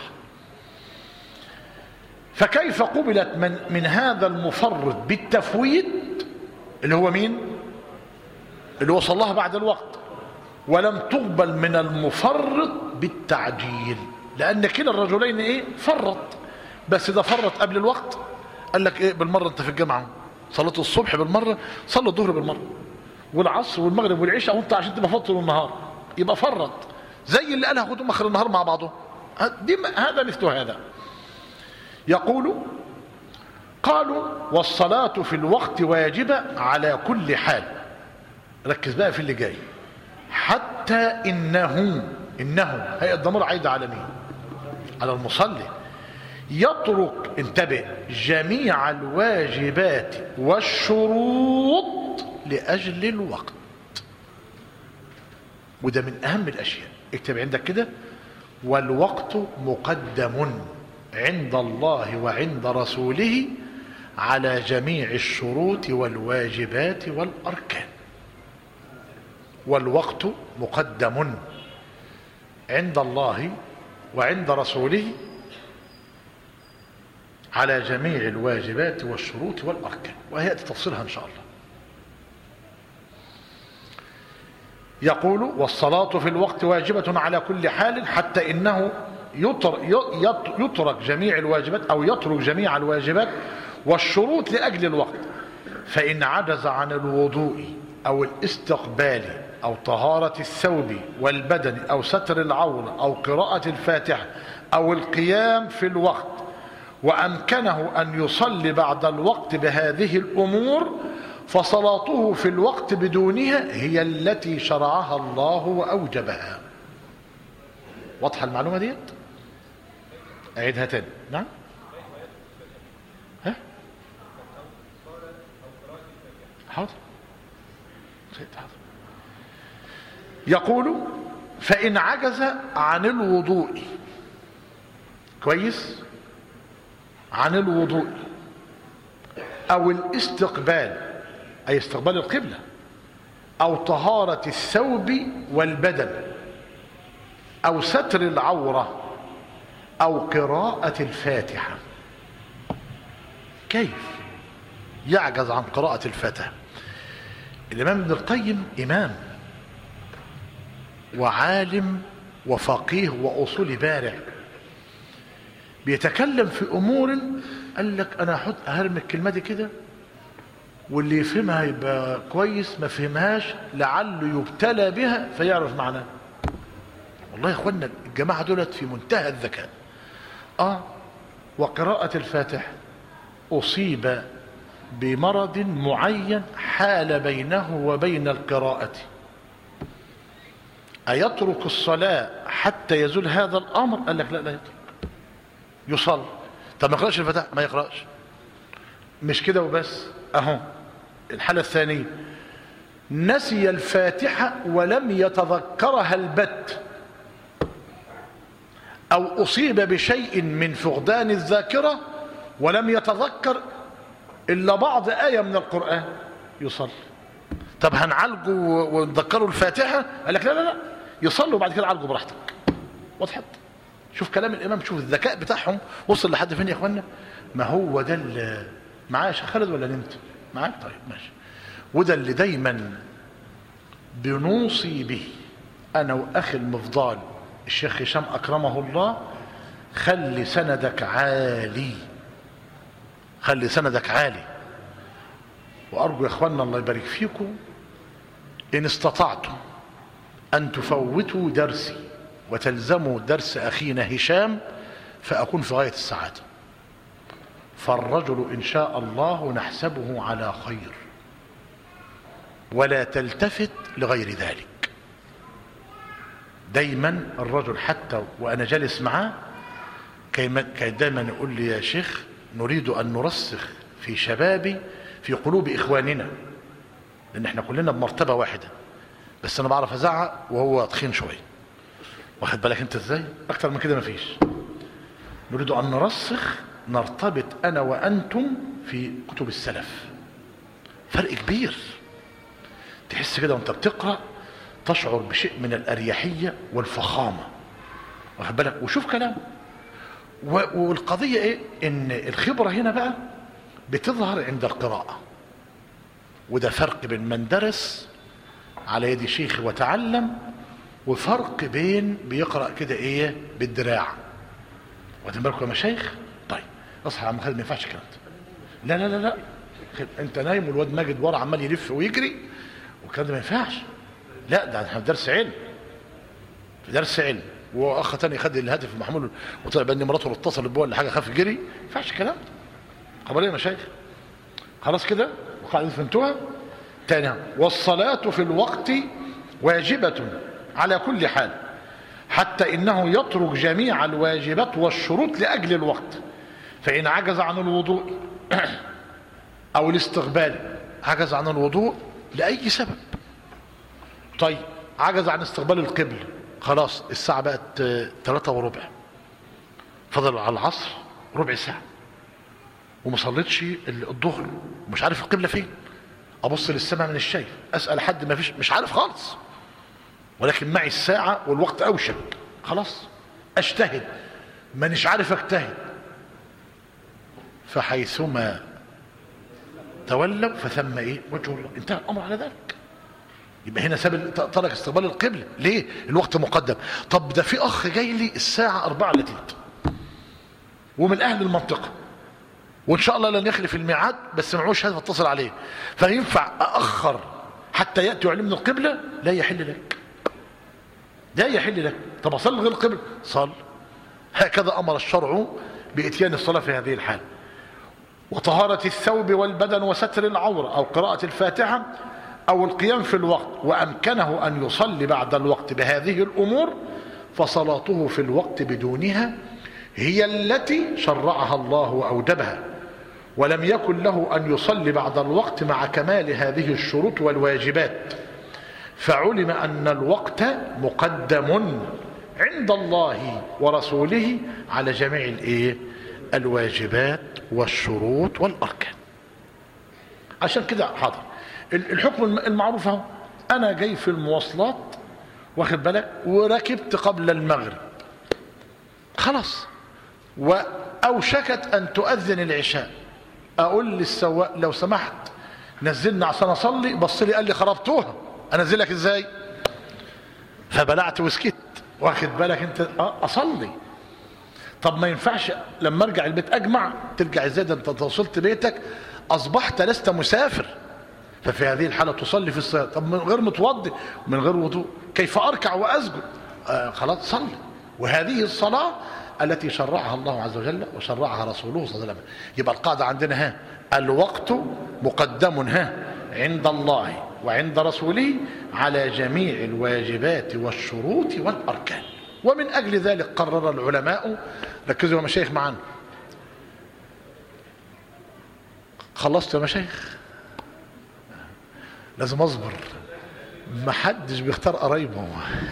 فكيف قبلت من, من هذا المفرط بالتفويت اللي هو مين؟ اللي هو صلاها بعد الوقت، ولم تقبل من المفرط بالتعجيل؟ لأن كلا الرجلين إيه؟ فرط، بس ده فرط قبل الوقت. قال لك إيه بالمرة أنت في الجامعة صليت الصبح بالمرة، صلي الظهر بالمرة والعصر والمغرب والعشاء وانت عشان تبقى فطر النهار، يبقى فرط زي اللي قالها خدوا مخر النهار مع بعضه. هذا مثل هذا. يقول قالوا والصلاة في الوقت واجبة على كل حال. ركز بقى في اللي جاي. حتى إنه إنه هي الضمير عايد على مين؟ على المصلي. يترك، انتبه، جميع الواجبات والشروط لأجل الوقت. وده من أهم الأشياء. اكتب عندك كده والوقت مقدم عند الله وعند رسوله على جميع الشروط والواجبات والأركان. والوقت مقدم عند الله وعند رسوله على جميع الواجبات والشروط والأركان، وهيأتي تفصيلها إن شاء الله. يقول والصلاة في الوقت واجبة على كل حال، حتى إنه يترك جميع الواجبات أو يترك جميع الواجبات والشروط لأجل الوقت. فإن عجز عن الوضوء أو الاستقبال أو طهارة الثوب والبدن أو ستر العورة أو قراءة الفاتحة أو القيام في الوقت، وأمكنه أن يصلي بعد الوقت بهذه الأمور، فصلاته في الوقت بدونها هي التي شرعها الله وأوجبها. واضحة المعلومة دي؟ أعيدها تاني. نعم؟ ها؟ حاضر. حاضر. يقول فإن عجز عن الوضوء، كويس، عن الوضوء أو الاستقبال أي استقبال القبلة أو طهارة الثوب والبدن أو ستر العورة أو قراءة الفاتحة. كيف يعجز عن قراءة الفاتحة؟ الإمام ابن القيم إمام وعالم وفقيه وأصول بارع، بيتكلم في أمور قال لك أنا أحط أهرم الكلمة دي كده واللي يفهمها يبقى كويس، ما فهمهاش لعله يبتلى بها فيعرف معناها. والله يا اخوانا الجماعة دولت في منتهى الذكاء. آه وقراءة الفاتح أصيب بمرض معين حال بينه وبين القراءة، أيترك الصلاة حتى يزول هذا الأمر؟ قال لك لا لا يترك، يصلي. طب ما يقرأش الفتح؟ ما يقرأش. مش كده وبس، أهو الحالة الثانية، نسي الفاتحة ولم يتذكرها البت، أو أصيب بشيء من فقدان الذاكرة ولم يتذكر إلا بعض آية من القرآن، يصلي. طب هنعالجه ونذكره الفاتحة؟ قال لك لا لا لا، يصلوا وبعد كده عالجه براحتك. وضحت؟ شوف كلام الإمام، شوف الذكاء بتاعهم وصل لحد فين يا إخوانا. ما هو ده اللي معايا يا شيخ خالد ولا نمت؟ معاك؟ طيب ماشي. وده اللي دايما بنوصي به أنا وأخي المفضال الشيخ هشام أكرمه الله، خلي سندك عالي، خلي سندك عالي. وأرجو يا إخواننا الله يبارك فيكم إن استطعتم أن تفوتوا درسي وتلزموا درس أخينا هشام فأكون في غاية السعادة. فالرجل إن شاء الله نحسبه على خير، ولا تلتفت لغير ذلك. دايما الرجل حتى وأنا جالس معاه كان دايما يقول لي يا شيخ نريد أن نرسخ في شبابي في قلوب إخواننا، لأن احنا كلنا بمرتبة واحدة، بس أنا بعرف أزعق وهو تخين شوية. واخد بالك أنت إزاي؟ أكتر من كده مفيش. نريد أن نرسخ، نرتبط أنا وأنتم في كتب السلف. فرق كبير، تحس كده وأنت بتقرأ تشعر بشيء من الأريحية والفخامة. واخد بالك؟ وشوف كلام. والقضية إيه؟ إن الخبرة هنا بقى بتظهر عند القراءة، وده فرق بين من درس على يد شيخ وتعلم، وفرق بين بيقرأ كده ايه بالدراع. واخدين بالكم يا مشايخ؟ طيب اصحى يا عم خالد، ما ينفعش الكلام ده. لا لا لا لا، انت نايم والواد ماجد ورا عمال يلف ويجري والكلام ده ما ينفعش. لا ده احنا في درس علم، في درس علم. واخ تاني خد الهاتف المحمول وطلع بان مراته اتصلت بيه ولا حاجه، خاف يجري. ما ينفعش الكلام ده. خبر ايه يا مشايخ؟ خلاص كده وقاعدين فهمتوها؟ تاني، والصلاة في الوقت واجبة على كل حال، حتى إنه يترك جميع الواجبات والشروط لأجل الوقت، فإن عجز عن الوضوء أو الاستقبال، عجز عن الوضوء لأي سبب. طيب عجز عن استقبال القبل، خلاص الساعة بقت ثلاثة وربع، فضل على العصر ربع ساعة وما صليتش الظهر ومش عارف القبلة فين، ابص للسماء من الشايف، اسال حد ما فيش، مش عارف خالص، ولكن معي الساعه والوقت اوشك، خلاص اجتهد، مانيش عارف اجتهد. فحيثما تولوا فثم ايه وجه الله، انتهى الامر على ذلك. يبقى هنا ساب ترك استقبال القبله ليه؟ الوقت مقدم. طب ده في اخ جاي لي الساعه أربعة الا تلت ومن اهل المنطقه، وان شاء الله لن يخلف الميعاد، بس معوش هذا اتصل عليه، فينفع اخر حتى ياتي يعلمنا القبله؟ لا يحل لك، لا يحل لك. طب اصلي غير القبله؟ صل. هكذا امر الشرع باتيان الصلاه في هذه الحال. وطهاره الثوب والبدن وستر العوره، او قراءه الفاتحه، او القيام في الوقت، وامكنه ان يصلي بعد الوقت بهذه الامور، فصلاته في الوقت بدونها هي التي شرعها الله واوجبها، ولم يكن له أن يصلي بعد الوقت مع كمال هذه الشروط والواجبات، فعلم أن الوقت مقدم عند الله ورسوله على جميع الإيه؟ الواجبات والشروط والأركان. عشان كده حاضر الحكم المعروف اهو، أنا جاي في المواصلات واخد بالك وركبت قبل المغرب، خلاص، وأوشكت أن تؤذن العشاء، اقول للسواق لو سمحت نزلنا عشان اصلي، بص لي قال لي خربتوها، انزلك ازاي؟ فبلعت وسكت، واخد بالك انت؟ اه اصلي. طب ما ينفعش لما ارجع البيت اجمع؟ ترجع ازاي؟ ده انت وصلت بيتك اصبحت لست مسافر، ففي هذه الحاله تصلي في الصلاه. طب من غير متوضئ من غير وضوء كيف اركع واسجد؟ آه خلاص صلي. وهذه الصلاه التي شرعها الله عز وجل وشرعها رسوله صلى الله عليه وسلم. يبقى القاعدة عندنا ها الوقت مقدم ها عند الله وعند رسوله على جميع الواجبات والشروط والأركان. ومن أجل ذلك قرر العلماء، ركزوا يا مشايخ معانا. خلصت يا مشايخ؟ لازم اصبر، ما حدش بيختار قرايبه.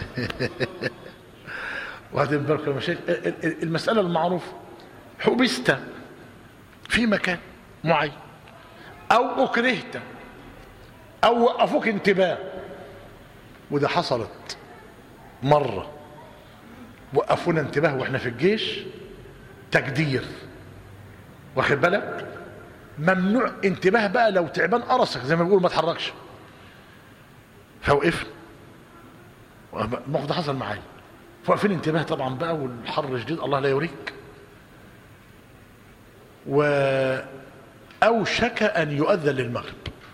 واخدين بالكم يا مشايخ؟ المسألة المعروفة، حبست في مكان معين او اكرهت او وقفوك انتباه، وده حصلت مرة، وقفونا انتباه واحنا في الجيش تجدير، واخد بالك؟ ممنوع انتباه بقى لو تعبان قرصك زي ما بيقولوا ما تحركش. فوقفنا، الموقف ده حصل معايا، فوقفين انتباه طبعا بقى والحر شديد الله لا يوريك، واوشك ان يؤذن للمغرب.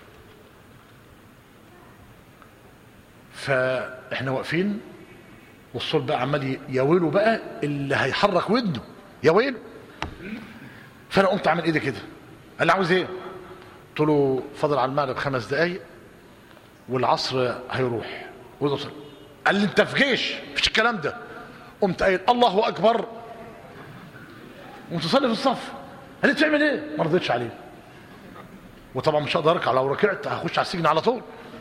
فاحنا واقفين والصوت بقى عمال يويله بقى اللي هيحرك ودنه يا ويله. فانا قمت عامل ايدي كده، قال لي عاوز ايه؟ قلت له فاضل على المغرب خمس دقايق والعصر هيروح. قال لي انت في جيش مفيش الكلام ده. قمت قايل الله اكبر، قمت اصلي في الصف. قال لي بتعمل ايه؟ ما رضيتش عليه، وطبعا مش هقدر اركع، لو ركعت هخش على السجن على طول.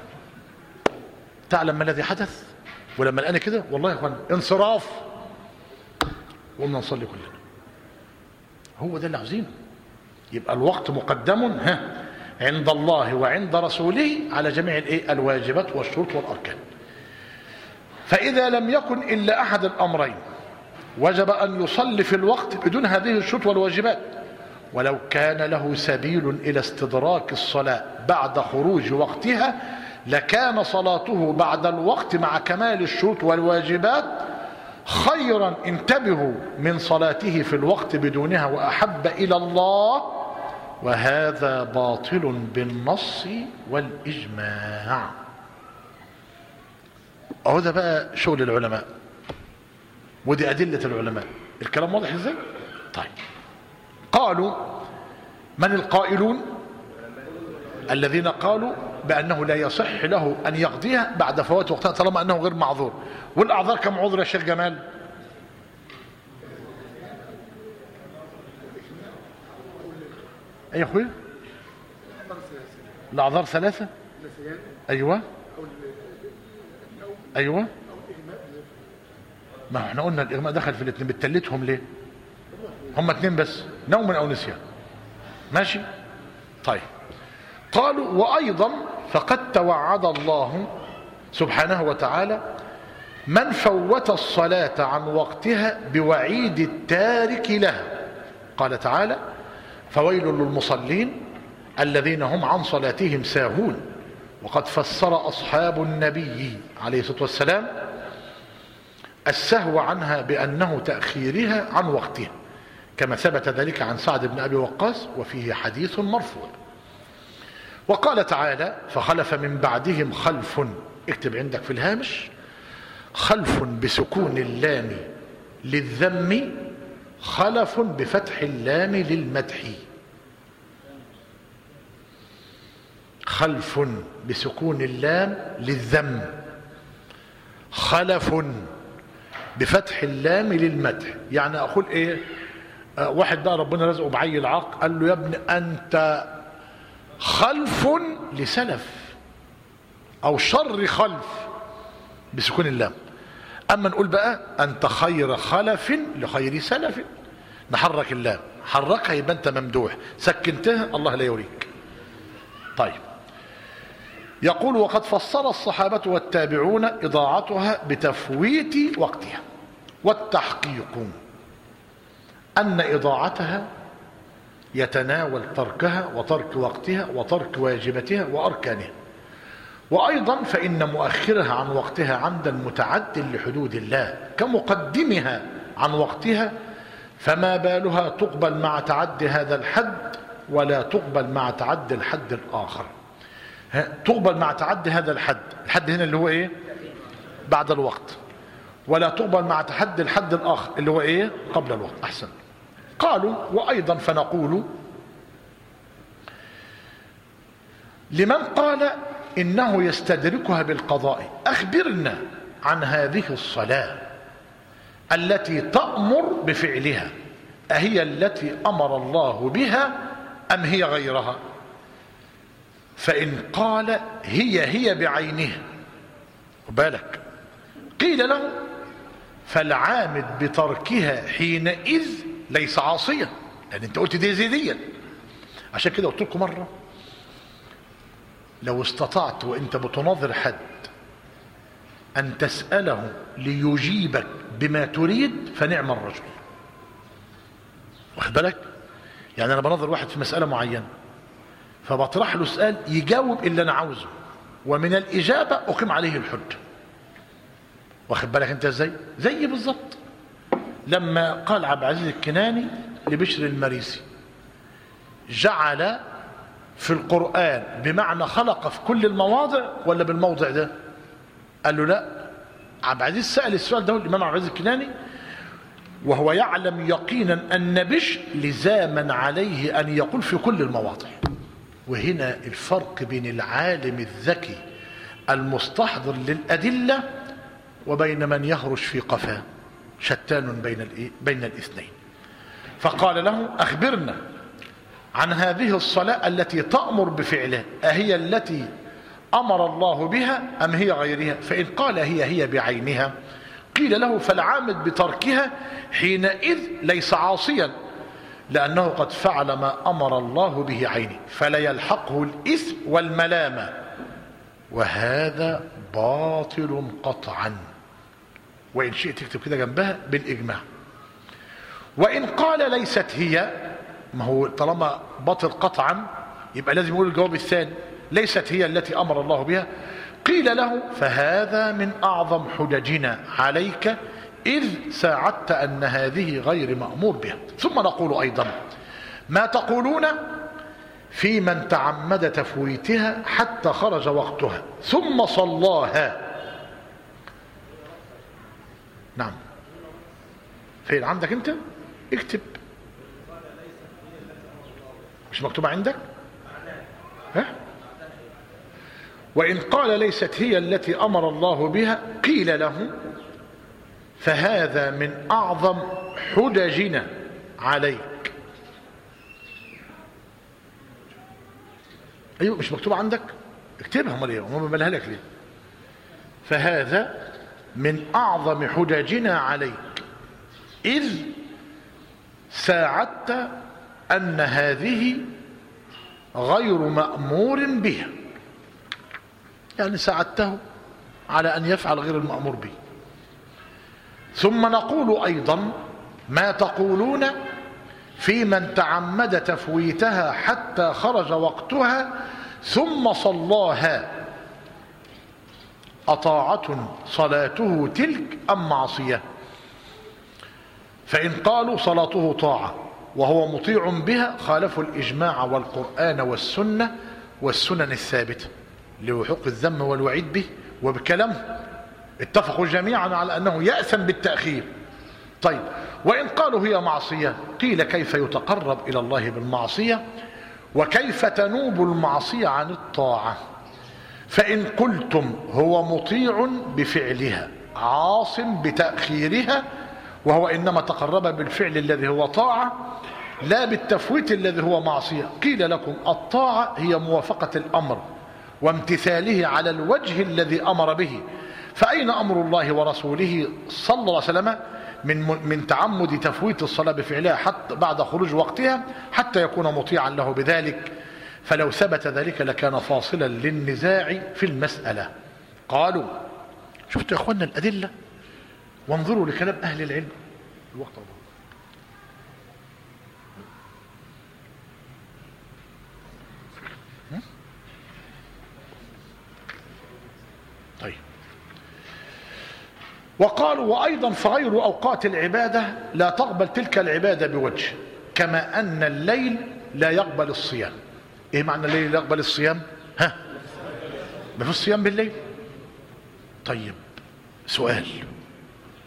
تعلم ما الذي حدث؟ ولما لقاني كده والله يا اخوان انصراف، وقمنا نصلي كلنا. هو ده اللي عاوزينه. يبقى الوقت مقدم ها عند الله وعند رسوله على جميع الايه الواجبات والشروط والاركان. فاذا لم يكن الا احد الامرين وجب ان يصلي في الوقت بدون هذه الشروط والواجبات. ولو كان له سبيل الى استدراك الصلاه بعد خروج وقتها لكان صلاته بعد الوقت مع كمال الشروط والواجبات خيرا، انتبهوا، من صلاته في الوقت بدونها واحب الى الله، وهذا باطل بالنص والاجماع. اهو ده بقى شغل العلماء، ودي ادله العلماء. الكلام واضح ازاي؟ طيب، قالوا من القائلون؟ الذين قالوا بانه لا يصح له ان يقضيها بعد فوات وقتها طالما انه غير معذور. والاعذار كم عذر يا شيخ جمال؟ اي يا اخويا؟ الاعذار ثلاثه. ايوه ايوه، ما احنا قلنا الاغماء دخل في الاثنين، بتلتهم ليه؟ هم اثنين بس، نوم او نسيان. ماشي؟ طيب، قالوا وايضا فقد توعد الله سبحانه وتعالى من فوت الصلاة عن وقتها بوعيد التارك لها. قال تعالى: فويل للمصلين الذين هم عن صلاتهم ساهون. وقد فسر أصحاب النبي عليه الصلاة والسلام السهو عنها بأنه تأخيرها عن وقتها، كما ثبت ذلك عن سعد بن أبي وقاص وفيه حديث مرفوع. وقال تعالى: فخلف من بعدهم خلف، اكتب عندك في الهامش: خلف بسكون اللام للذم، خلف بفتح اللام للمدح. خلف بسكون اللام للذم، خلف بفتح اللام للمدح. يعني اقول ايه؟ آه واحد بقى ربنا رزقه بعيل عاق، قال له: يا ابن انت خلف لسلف، او شر خلف بسكون اللام. اما نقول بقى انت خير خلف لخير سلف، نحرك اللام، حركها يبقى انت ممدوح، سكنتها الله لا يوريك. طيب، يقول: وقد فسر الصحابة والتابعون إضاعتها بتفويت وقتها. والتحقيق أن إضاعتها يتناول تركها وترك وقتها وترك واجبتها وأركانها. وأيضا فإن مؤخرها عن وقتها عمدا متعد لحدود الله كمقدمها عن وقتها، فما بالها تقبل مع تعدي هذا الحد ولا تقبل مع تعدي الحد الآخر. تقبل مع تعدي هذا الحد، الحد هنا اللي هو ايه؟ بعد الوقت. ولا تقبل مع تحدي الحد الآخر اللي هو إيه؟ قبل الوقت. أحسن. قالوا وأيضا فنقول لمن قال إنه يستدركها بالقضاء أخبرنا عن هذه الصلاة التي تأمر بفعلها، أهي التي أمر الله بها أم هي غيرها؟ فإن قال هي هي بعينها بالك قيل له فالعامد بتركها حينئذ ليس عاصيا، لأن انت قلت دي زيديا. عشان كده قلت لكم مرة لو استطعت وانت بتناظر حد أن تسأله ليجيبك بما تريد فنعم الرجل. واخد بالك؟ يعني أنا بناظر واحد في مسألة معينة فبطرح له سؤال يجاوب اللي أنا عاوزه، ومن الإجابة أقيم عليه الحجة. واخد بالك أنت إزاي؟ زي بالظبط لما قال عبد العزيز الكناني لبشر المريسي جعل في القرآن بمعنى خلق في كل المواضع ولا بالموضع ده؟ قال له لا. عبد العزيز سأل السؤال ده الإمام عبد العزيز الكناني وهو يعلم يقينا أن بشر لزاما عليه أن يقول في كل المواضع. وهنا الفرق بين العالم الذكي المستحضر للأدلة وبين من يهرش في قفاه، شتان بين الإيه؟ بين الاثنين. فقال له أخبرنا عن هذه الصلاة التي تأمر بفعلها، أهي التي أمر الله بها أم هي غيرها؟ فإن قال هي هي بعينها قيل له فالعامد بتركها حينئذ ليس عاصيا، لأنه قد فعل ما أمر الله به عينه فلا يلحقه الإثم والملامة، وهذا باطل قطعا. وإن شئت تكتب كده جنبها بالإجماع. وإن قال ليست هي، ما هو طالما باطل قطعا يبقى لازم يقول الجواب الثاني ليست هي التي أمر الله بها، قيل له فهذا من أعظم حججنا عليك إذ ساعدت أن هذه غير مأمور بها. ثم نقول أيضا ما تقولون في من تعمد تفويتها حتى خرج وقتها ثم صلاها؟ نعم. فين عندك انت؟ اكتب. مش مكتوبة عندك؟ ها؟ وإن قال ليست هي التي أمر الله بها قيل له فهذا من أعظم حججنا عليك. أيوه مش مكتوبة عندك؟ اكتبها امال ايه؟ وما بملها لك ليه؟ فهذا من أعظم حججنا عليك إذ ساعدت أن هذه غير مأمور بها، يعني ساعدته على أن يفعل غير المأمور به. ثم نقول أيضا ما تقولون في من تعمد تفويتها حتى خرج وقتها ثم صلاها، أطاعة صلاته تلك أم معصية؟ فإن قالوا صلاته طاعة وهو مطيع بها خالفوا الإجماع والقرآن والسنة والسنن الثابتة لوحوق الذم والوعيد به، وبكلامه اتفقوا جميعا على أنه يأثم بالتأخير. طيب وإن قالوا هي معصية قيل كيف يتقرب إلى الله بالمعصية وكيف تنوب المعصية عن الطاعة؟ فإن قلتم هو مطيع بفعلها عاص بتأخيرها وهو إنما تقرب بالفعل الذي هو طاعة لا بالتفويت الذي هو معصية، قيل لكم الطاعة هي موافقة الأمر وامتثاله على الوجه الذي أمر به، فأين أمر الله ورسوله صلى الله عليه وسلم من من تعمد تفويت الصلاة بفعلها حتى بعد خروج وقتها حتى يكون مطيعا له بذلك؟ فلو ثبت ذلك لكان فاصلا للنزاع في المسألة. قالوا شفتوا يا اخوانا الأدلة وانظروا لكلام أهل العلم. الوقت الله. طيب وقالوا وأيضا فغير أوقات العبادة لا تقبل تلك العبادة بوجه، كما أن الليل لا يقبل الصيام. ايه معنى الليل لا يقبل الصيام؟ ها ما في الصيام بالليل. طيب سؤال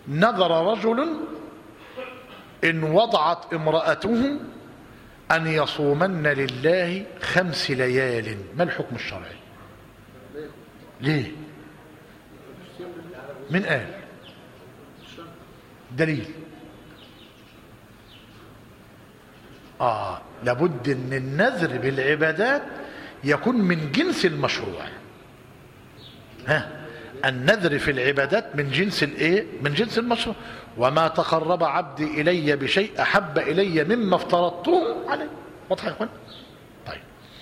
نذر رجل إن وضعت امرأته أن يصومن لله خمس ليال، ما الحكم الشرعي؟ ليه؟ من قال؟ دليل. آه لابد أن النذر بالعبادات يكون من جنس المشروع. ها، النذر في العبادات من جنس الايه؟ من جنس المشروع. وما تقرب عبدي الي بشيء احب الي مما افترضته عليه. واضح يا اخوان؟ طيب.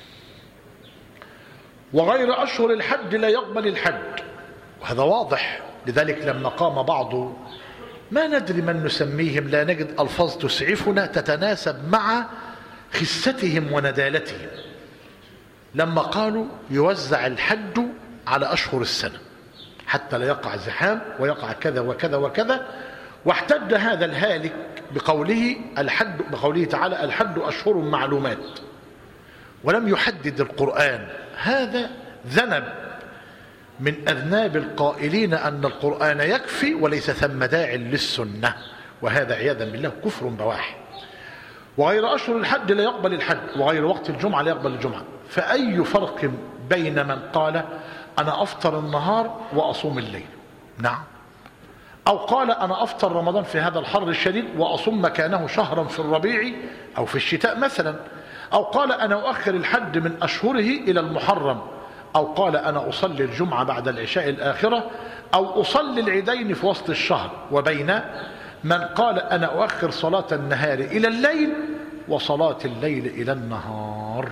وغير اشهر الحج لا يقبل الحج، وهذا واضح. لذلك لما قام بعض ما ندري من نسميهم، لا نجد الفاظ تسعفنا تتناسب مع خستهم وندالتهم، لما قالوا يوزع الحج على اشهر السنه حتى لا يقع زحام ويقع كذا وكذا وكذا. واحتج هذا الهالك بقوله الحج، بقوله تعالى الحج أشهر معلومات، ولم يحدد القرآن. هذا ذنب من أذناب القائلين أن القرآن يكفي وليس ثم داع للسنة، وهذا عياذا بالله كفر بواح. وغير أشهر الحج لا يقبل الحج، وغير وقت الجمعة لا يقبل الجمعة. فأي فرق بين من قال أنا أفطر النهار وأصوم الليل، نعم، أو قال أنا أفطر رمضان في هذا الحر الشديد وأصوم مكانه شهرا في الربيع أو في الشتاء مثلا، أو قال أنا أؤخر الحج من أشهره إلى المحرم، أو قال أنا أصلي الجمعة بعد العشاء الآخرة، أو أصلي العيدين في وسط الشهر، وبين من قال أنا أؤخر صلاة النهار إلى الليل وصلاة الليل إلى النهار.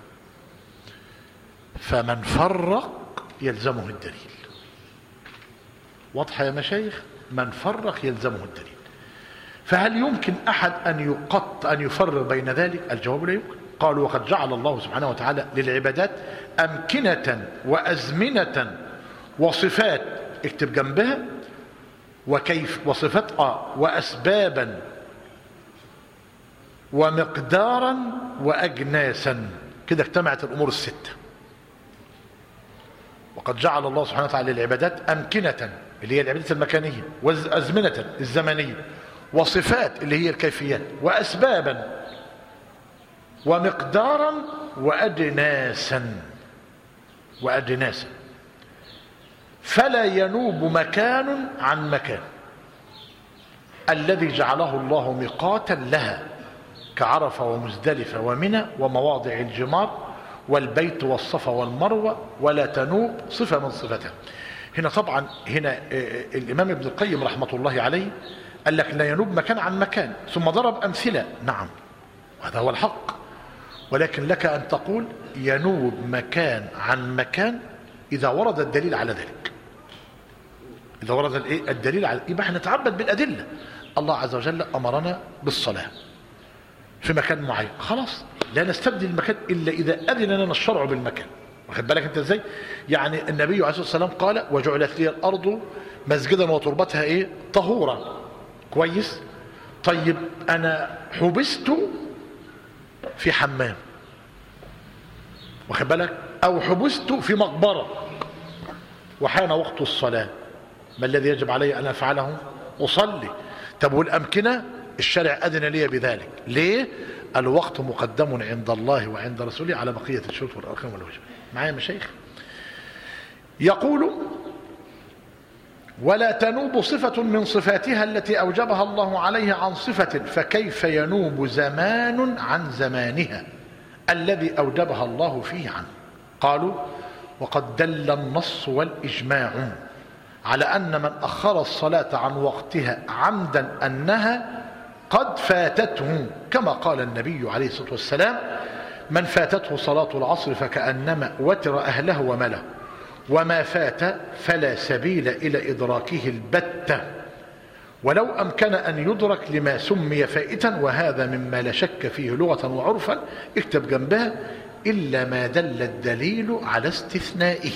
فمن فرق يلزمه الدليل. واضحة يا مشايخ؟ من فرق يلزمه الدليل. فهل يمكن أحد أن يقط أن يفرق بين ذلك؟ الجواب لا يمكن. قالوا وقد جعل الله سبحانه وتعالى للعبادات أمكنة وأزمنة وصفات، اكتب جنبها وكيف، وصفات آه وأسبابا ومقدارا وأجناسا، كده اجتمعت الأمور الستة. وقد جعل الله سبحانه وتعالى للعبادات أمكنة اللي هي العبادات المكانية، وأزمنة الزمنية، وصفات اللي هي الكيفيات، وأسبابا ومقدارا وأجناسا وأجناسا فلا ينوب مكان عن مكان الذي جعله الله ميقاتا لها كعرفة ومزدلفة ومنى ومواضع الجمار والبيت والصفا والمروة، ولا تنوب صفة من صفتها. هنا طبعا هنا الإمام ابن القيم رحمة الله عليه قال لك لا ينوب مكان عن مكان، ثم ضرب أمثلة، نعم وهذا هو الحق، ولكن لك أن تقول ينوب مكان عن مكان إذا ورد الدليل على ذلك. إذا ورد الدليل على، يبقى احنا نتعبد بالأدلة. الله عز وجل أمرنا بالصلاة في مكان معين، خلاص لا نستبدل المكان إلا إذا أذن لنا الشرع بالمكان. واخد بالك أنت إزاي؟ يعني النبي عليه الصلاة والسلام قال وجعلت لي الأرض مسجدا وتربتها إيه؟ طهورا. كويس؟ طيب أنا حبست في حمام، واخد بالك، أو حبست في مقبرة وحان وقت الصلاة، ما الذي يجب علي أن أفعله؟ أصلي. طب والأمكنة الشرع أذن لي بذلك، ليه؟ الوقت مقدم عند الله وعند رسوله على بقية الشروط والأركان والواجبات. معايا مشايخ؟ يقول ولا تنوب صفة من صفاتها التي أوجبها الله عليها عن صفة، فكيف ينوب زمان عن زمانها الذي أوجبها الله فيه عنه؟ قالوا وقد دل النص والإجماع على أن من أخر الصلاة عن وقتها عمدا أنها قد فاتته، كما قال النبي عليه الصلاة والسلام من فاتته صلاة العصر فكأنما وتر أهله ومله، وما فات فلا سبيل إلى إدراكه البتة ولو أمكن أن يدرك لما سمي فائتا، وهذا مما لا شك فيه لغة وعرفا، اكتب جنبها إلا ما دل الدليل على استثنائه،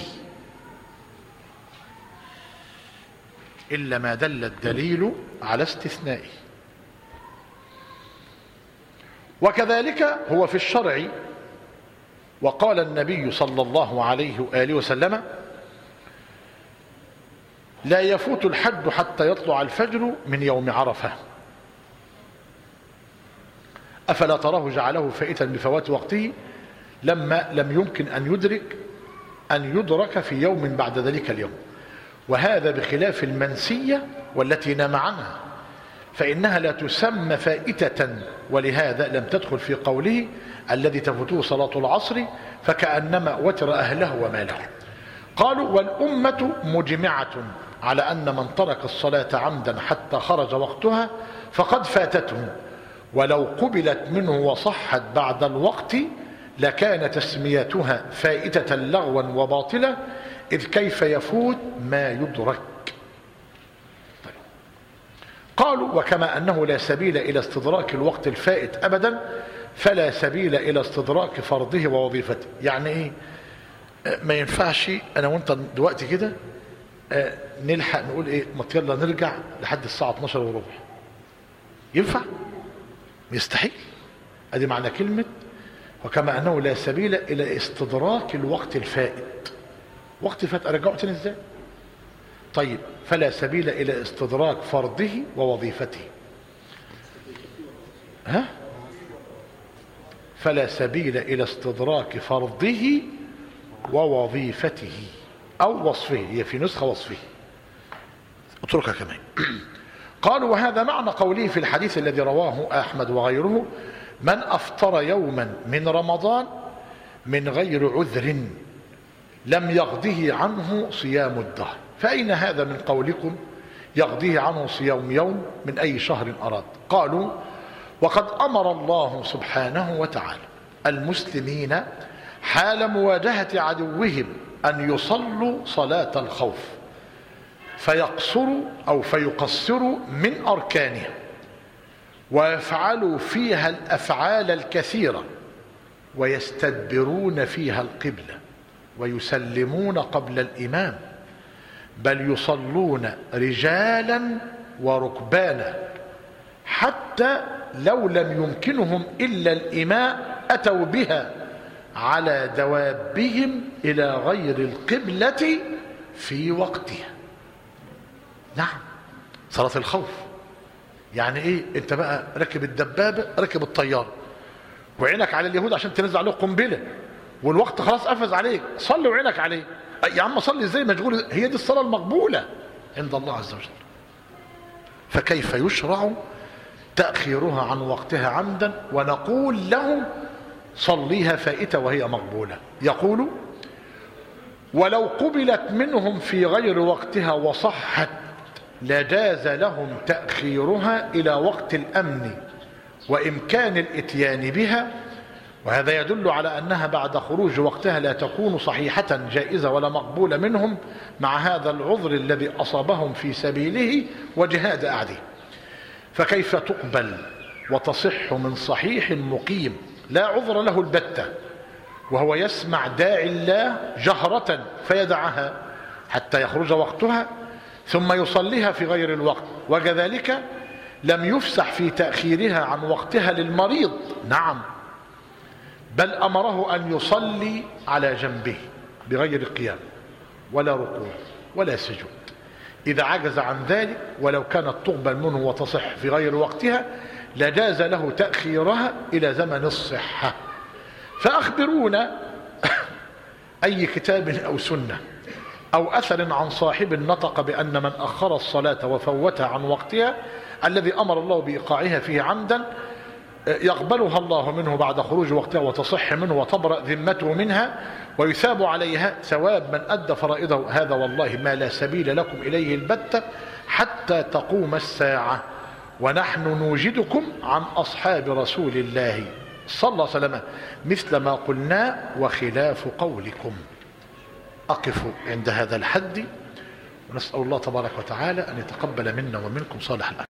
إلا ما دل الدليل على استثنائه. وكذلك هو في الشرع، وقال النبي صلى الله عليه وآله وسلم لا يفوت الحج حتى يطلع الفجر من يوم عرفة، أفلا تراه جعله فائتا بفوات وقته لما لم يمكن أن يدرك أن يدرك في يوم بعد ذلك اليوم، وهذا بخلاف المنسية والتي نام عنها فإنها لا تسمى فائتة، ولهذا لم تدخل في قوله الذي تفوته صلاة العصر فكأنما وتر أهله وماله. قالوا والأمة مجمعة على أن من ترك الصلاة عمدا حتى خرج وقتها فقد فاتته، ولو قبلت منه وصحت بعد الوقت لكان تسميتها فائتة لغوا وباطلة، إذ كيف يفوت ما يدرك. قالوا وكما أنه لا سبيل إلى استدراك الوقت الفائت أبدا فلا سبيل إلى استدراك فرضه ووظيفته. يعني إيه؟ ما ينفعش أنا وأنت دلوقتي كده نلحق نقول إيه ما يلا نرجع لحد الساعة اتناشر وربع، ينفع؟ يستحيل. أدي معنى كلمة وكما أنه لا سبيل إلى استدراك الوقت الفائت. وقت فات أرجعه تاني إزاي؟ طيب فلا سبيل إلى استدراك فرضه ووظيفته. ها؟ فلا سبيل إلى استدراك فرضه ووظيفته أو وصفه، هي في نسخة وصفه اتركها كمان. قالوا وهذا معنى قوله في الحديث الذي رواه أحمد وغيره من أفطر يوما من رمضان من غير عذر لم يغضه عنه صيام الدهر. فأين هذا من قولكم يغضيه عنه صيام يوم من أي شهر أراد؟ قالوا وقد أمر الله سبحانه وتعالى المسلمين حال مواجهة عدوهم أن يصلوا صلاة الخوف فيقصروا أو فيقصروا من أركانها ويفعلوا فيها الأفعال الكثيرة ويستدبرون فيها القبلة ويسلمون قبل الإمام، بل يصلون رجالا وركبانا حتى لو لم يمكنهم إلا الإماء أتوا بها على دوابهم إلى غير القبلة في وقتها. نعم صلاة الخوف يعني ايه؟ انت بقى ركب الدبابة ركب الطيارة وعينك على اليهود عشان تنزل عليه قنبلة والوقت خلاص قفز عليك، صلي وعينك عليه. يا عم صلي ازاي مشغول؟ هي دي الصلاة المقبولة عند الله عز وجل. فكيف يشرع تأخيرها عن وقتها عمدا ونقول له صليها فائتة وهي مقبولة؟ يقول ولو قبلت منهم في غير وقتها وصحت لجاز لهم تأخيرها إلى وقت الأمن وإمكان الإتيان بها، وهذا يدل على أنها بعد خروج وقتها لا تكون صحيحة جائزة ولا مقبولة منهم مع هذا العذر الذي أصابهم في سبيله وجهاد أعدائه. فكيف تقبل وتصح من صحيح مقيم لا عذر له البتة وهو يسمع داعي الله جهرة فيدعها حتى يخرج وقتها ثم يصليها في غير الوقت؟ وكذلك لم يفسح في تأخيرها عن وقتها للمريض، نعم، بل أمره أن يصلي على جنبه بغير قيام ولا ركوع ولا سجود إذا عجز عن ذلك، ولو كانت تقبل منه وتصح في غير وقتها لجاز له تأخيرها إلى زمن الصحة. فأخبرونا أي كتاب أو سنة أو أثر عن صاحب نطق بأن من أخر الصلاة وفوتها عن وقتها الذي أمر الله بإيقاعها فيه عمدا يقبلها الله منه بعد خروج وقتها وتصح منه وتبرأ ذمته منها ويثاب عليها ثواب من أدى فرائضه. هذا والله ما لا سبيل لكم إليه البتة حتى تقوم الساعة، ونحن نوجدكم عن أصحاب رسول الله صلى الله عليه وسلم مثل ما قلنا وخلاف قولكم. أقف عند هذا الحد ونسأل الله تبارك وتعالى أن يتقبل منا ومنكم صالح الأعمال.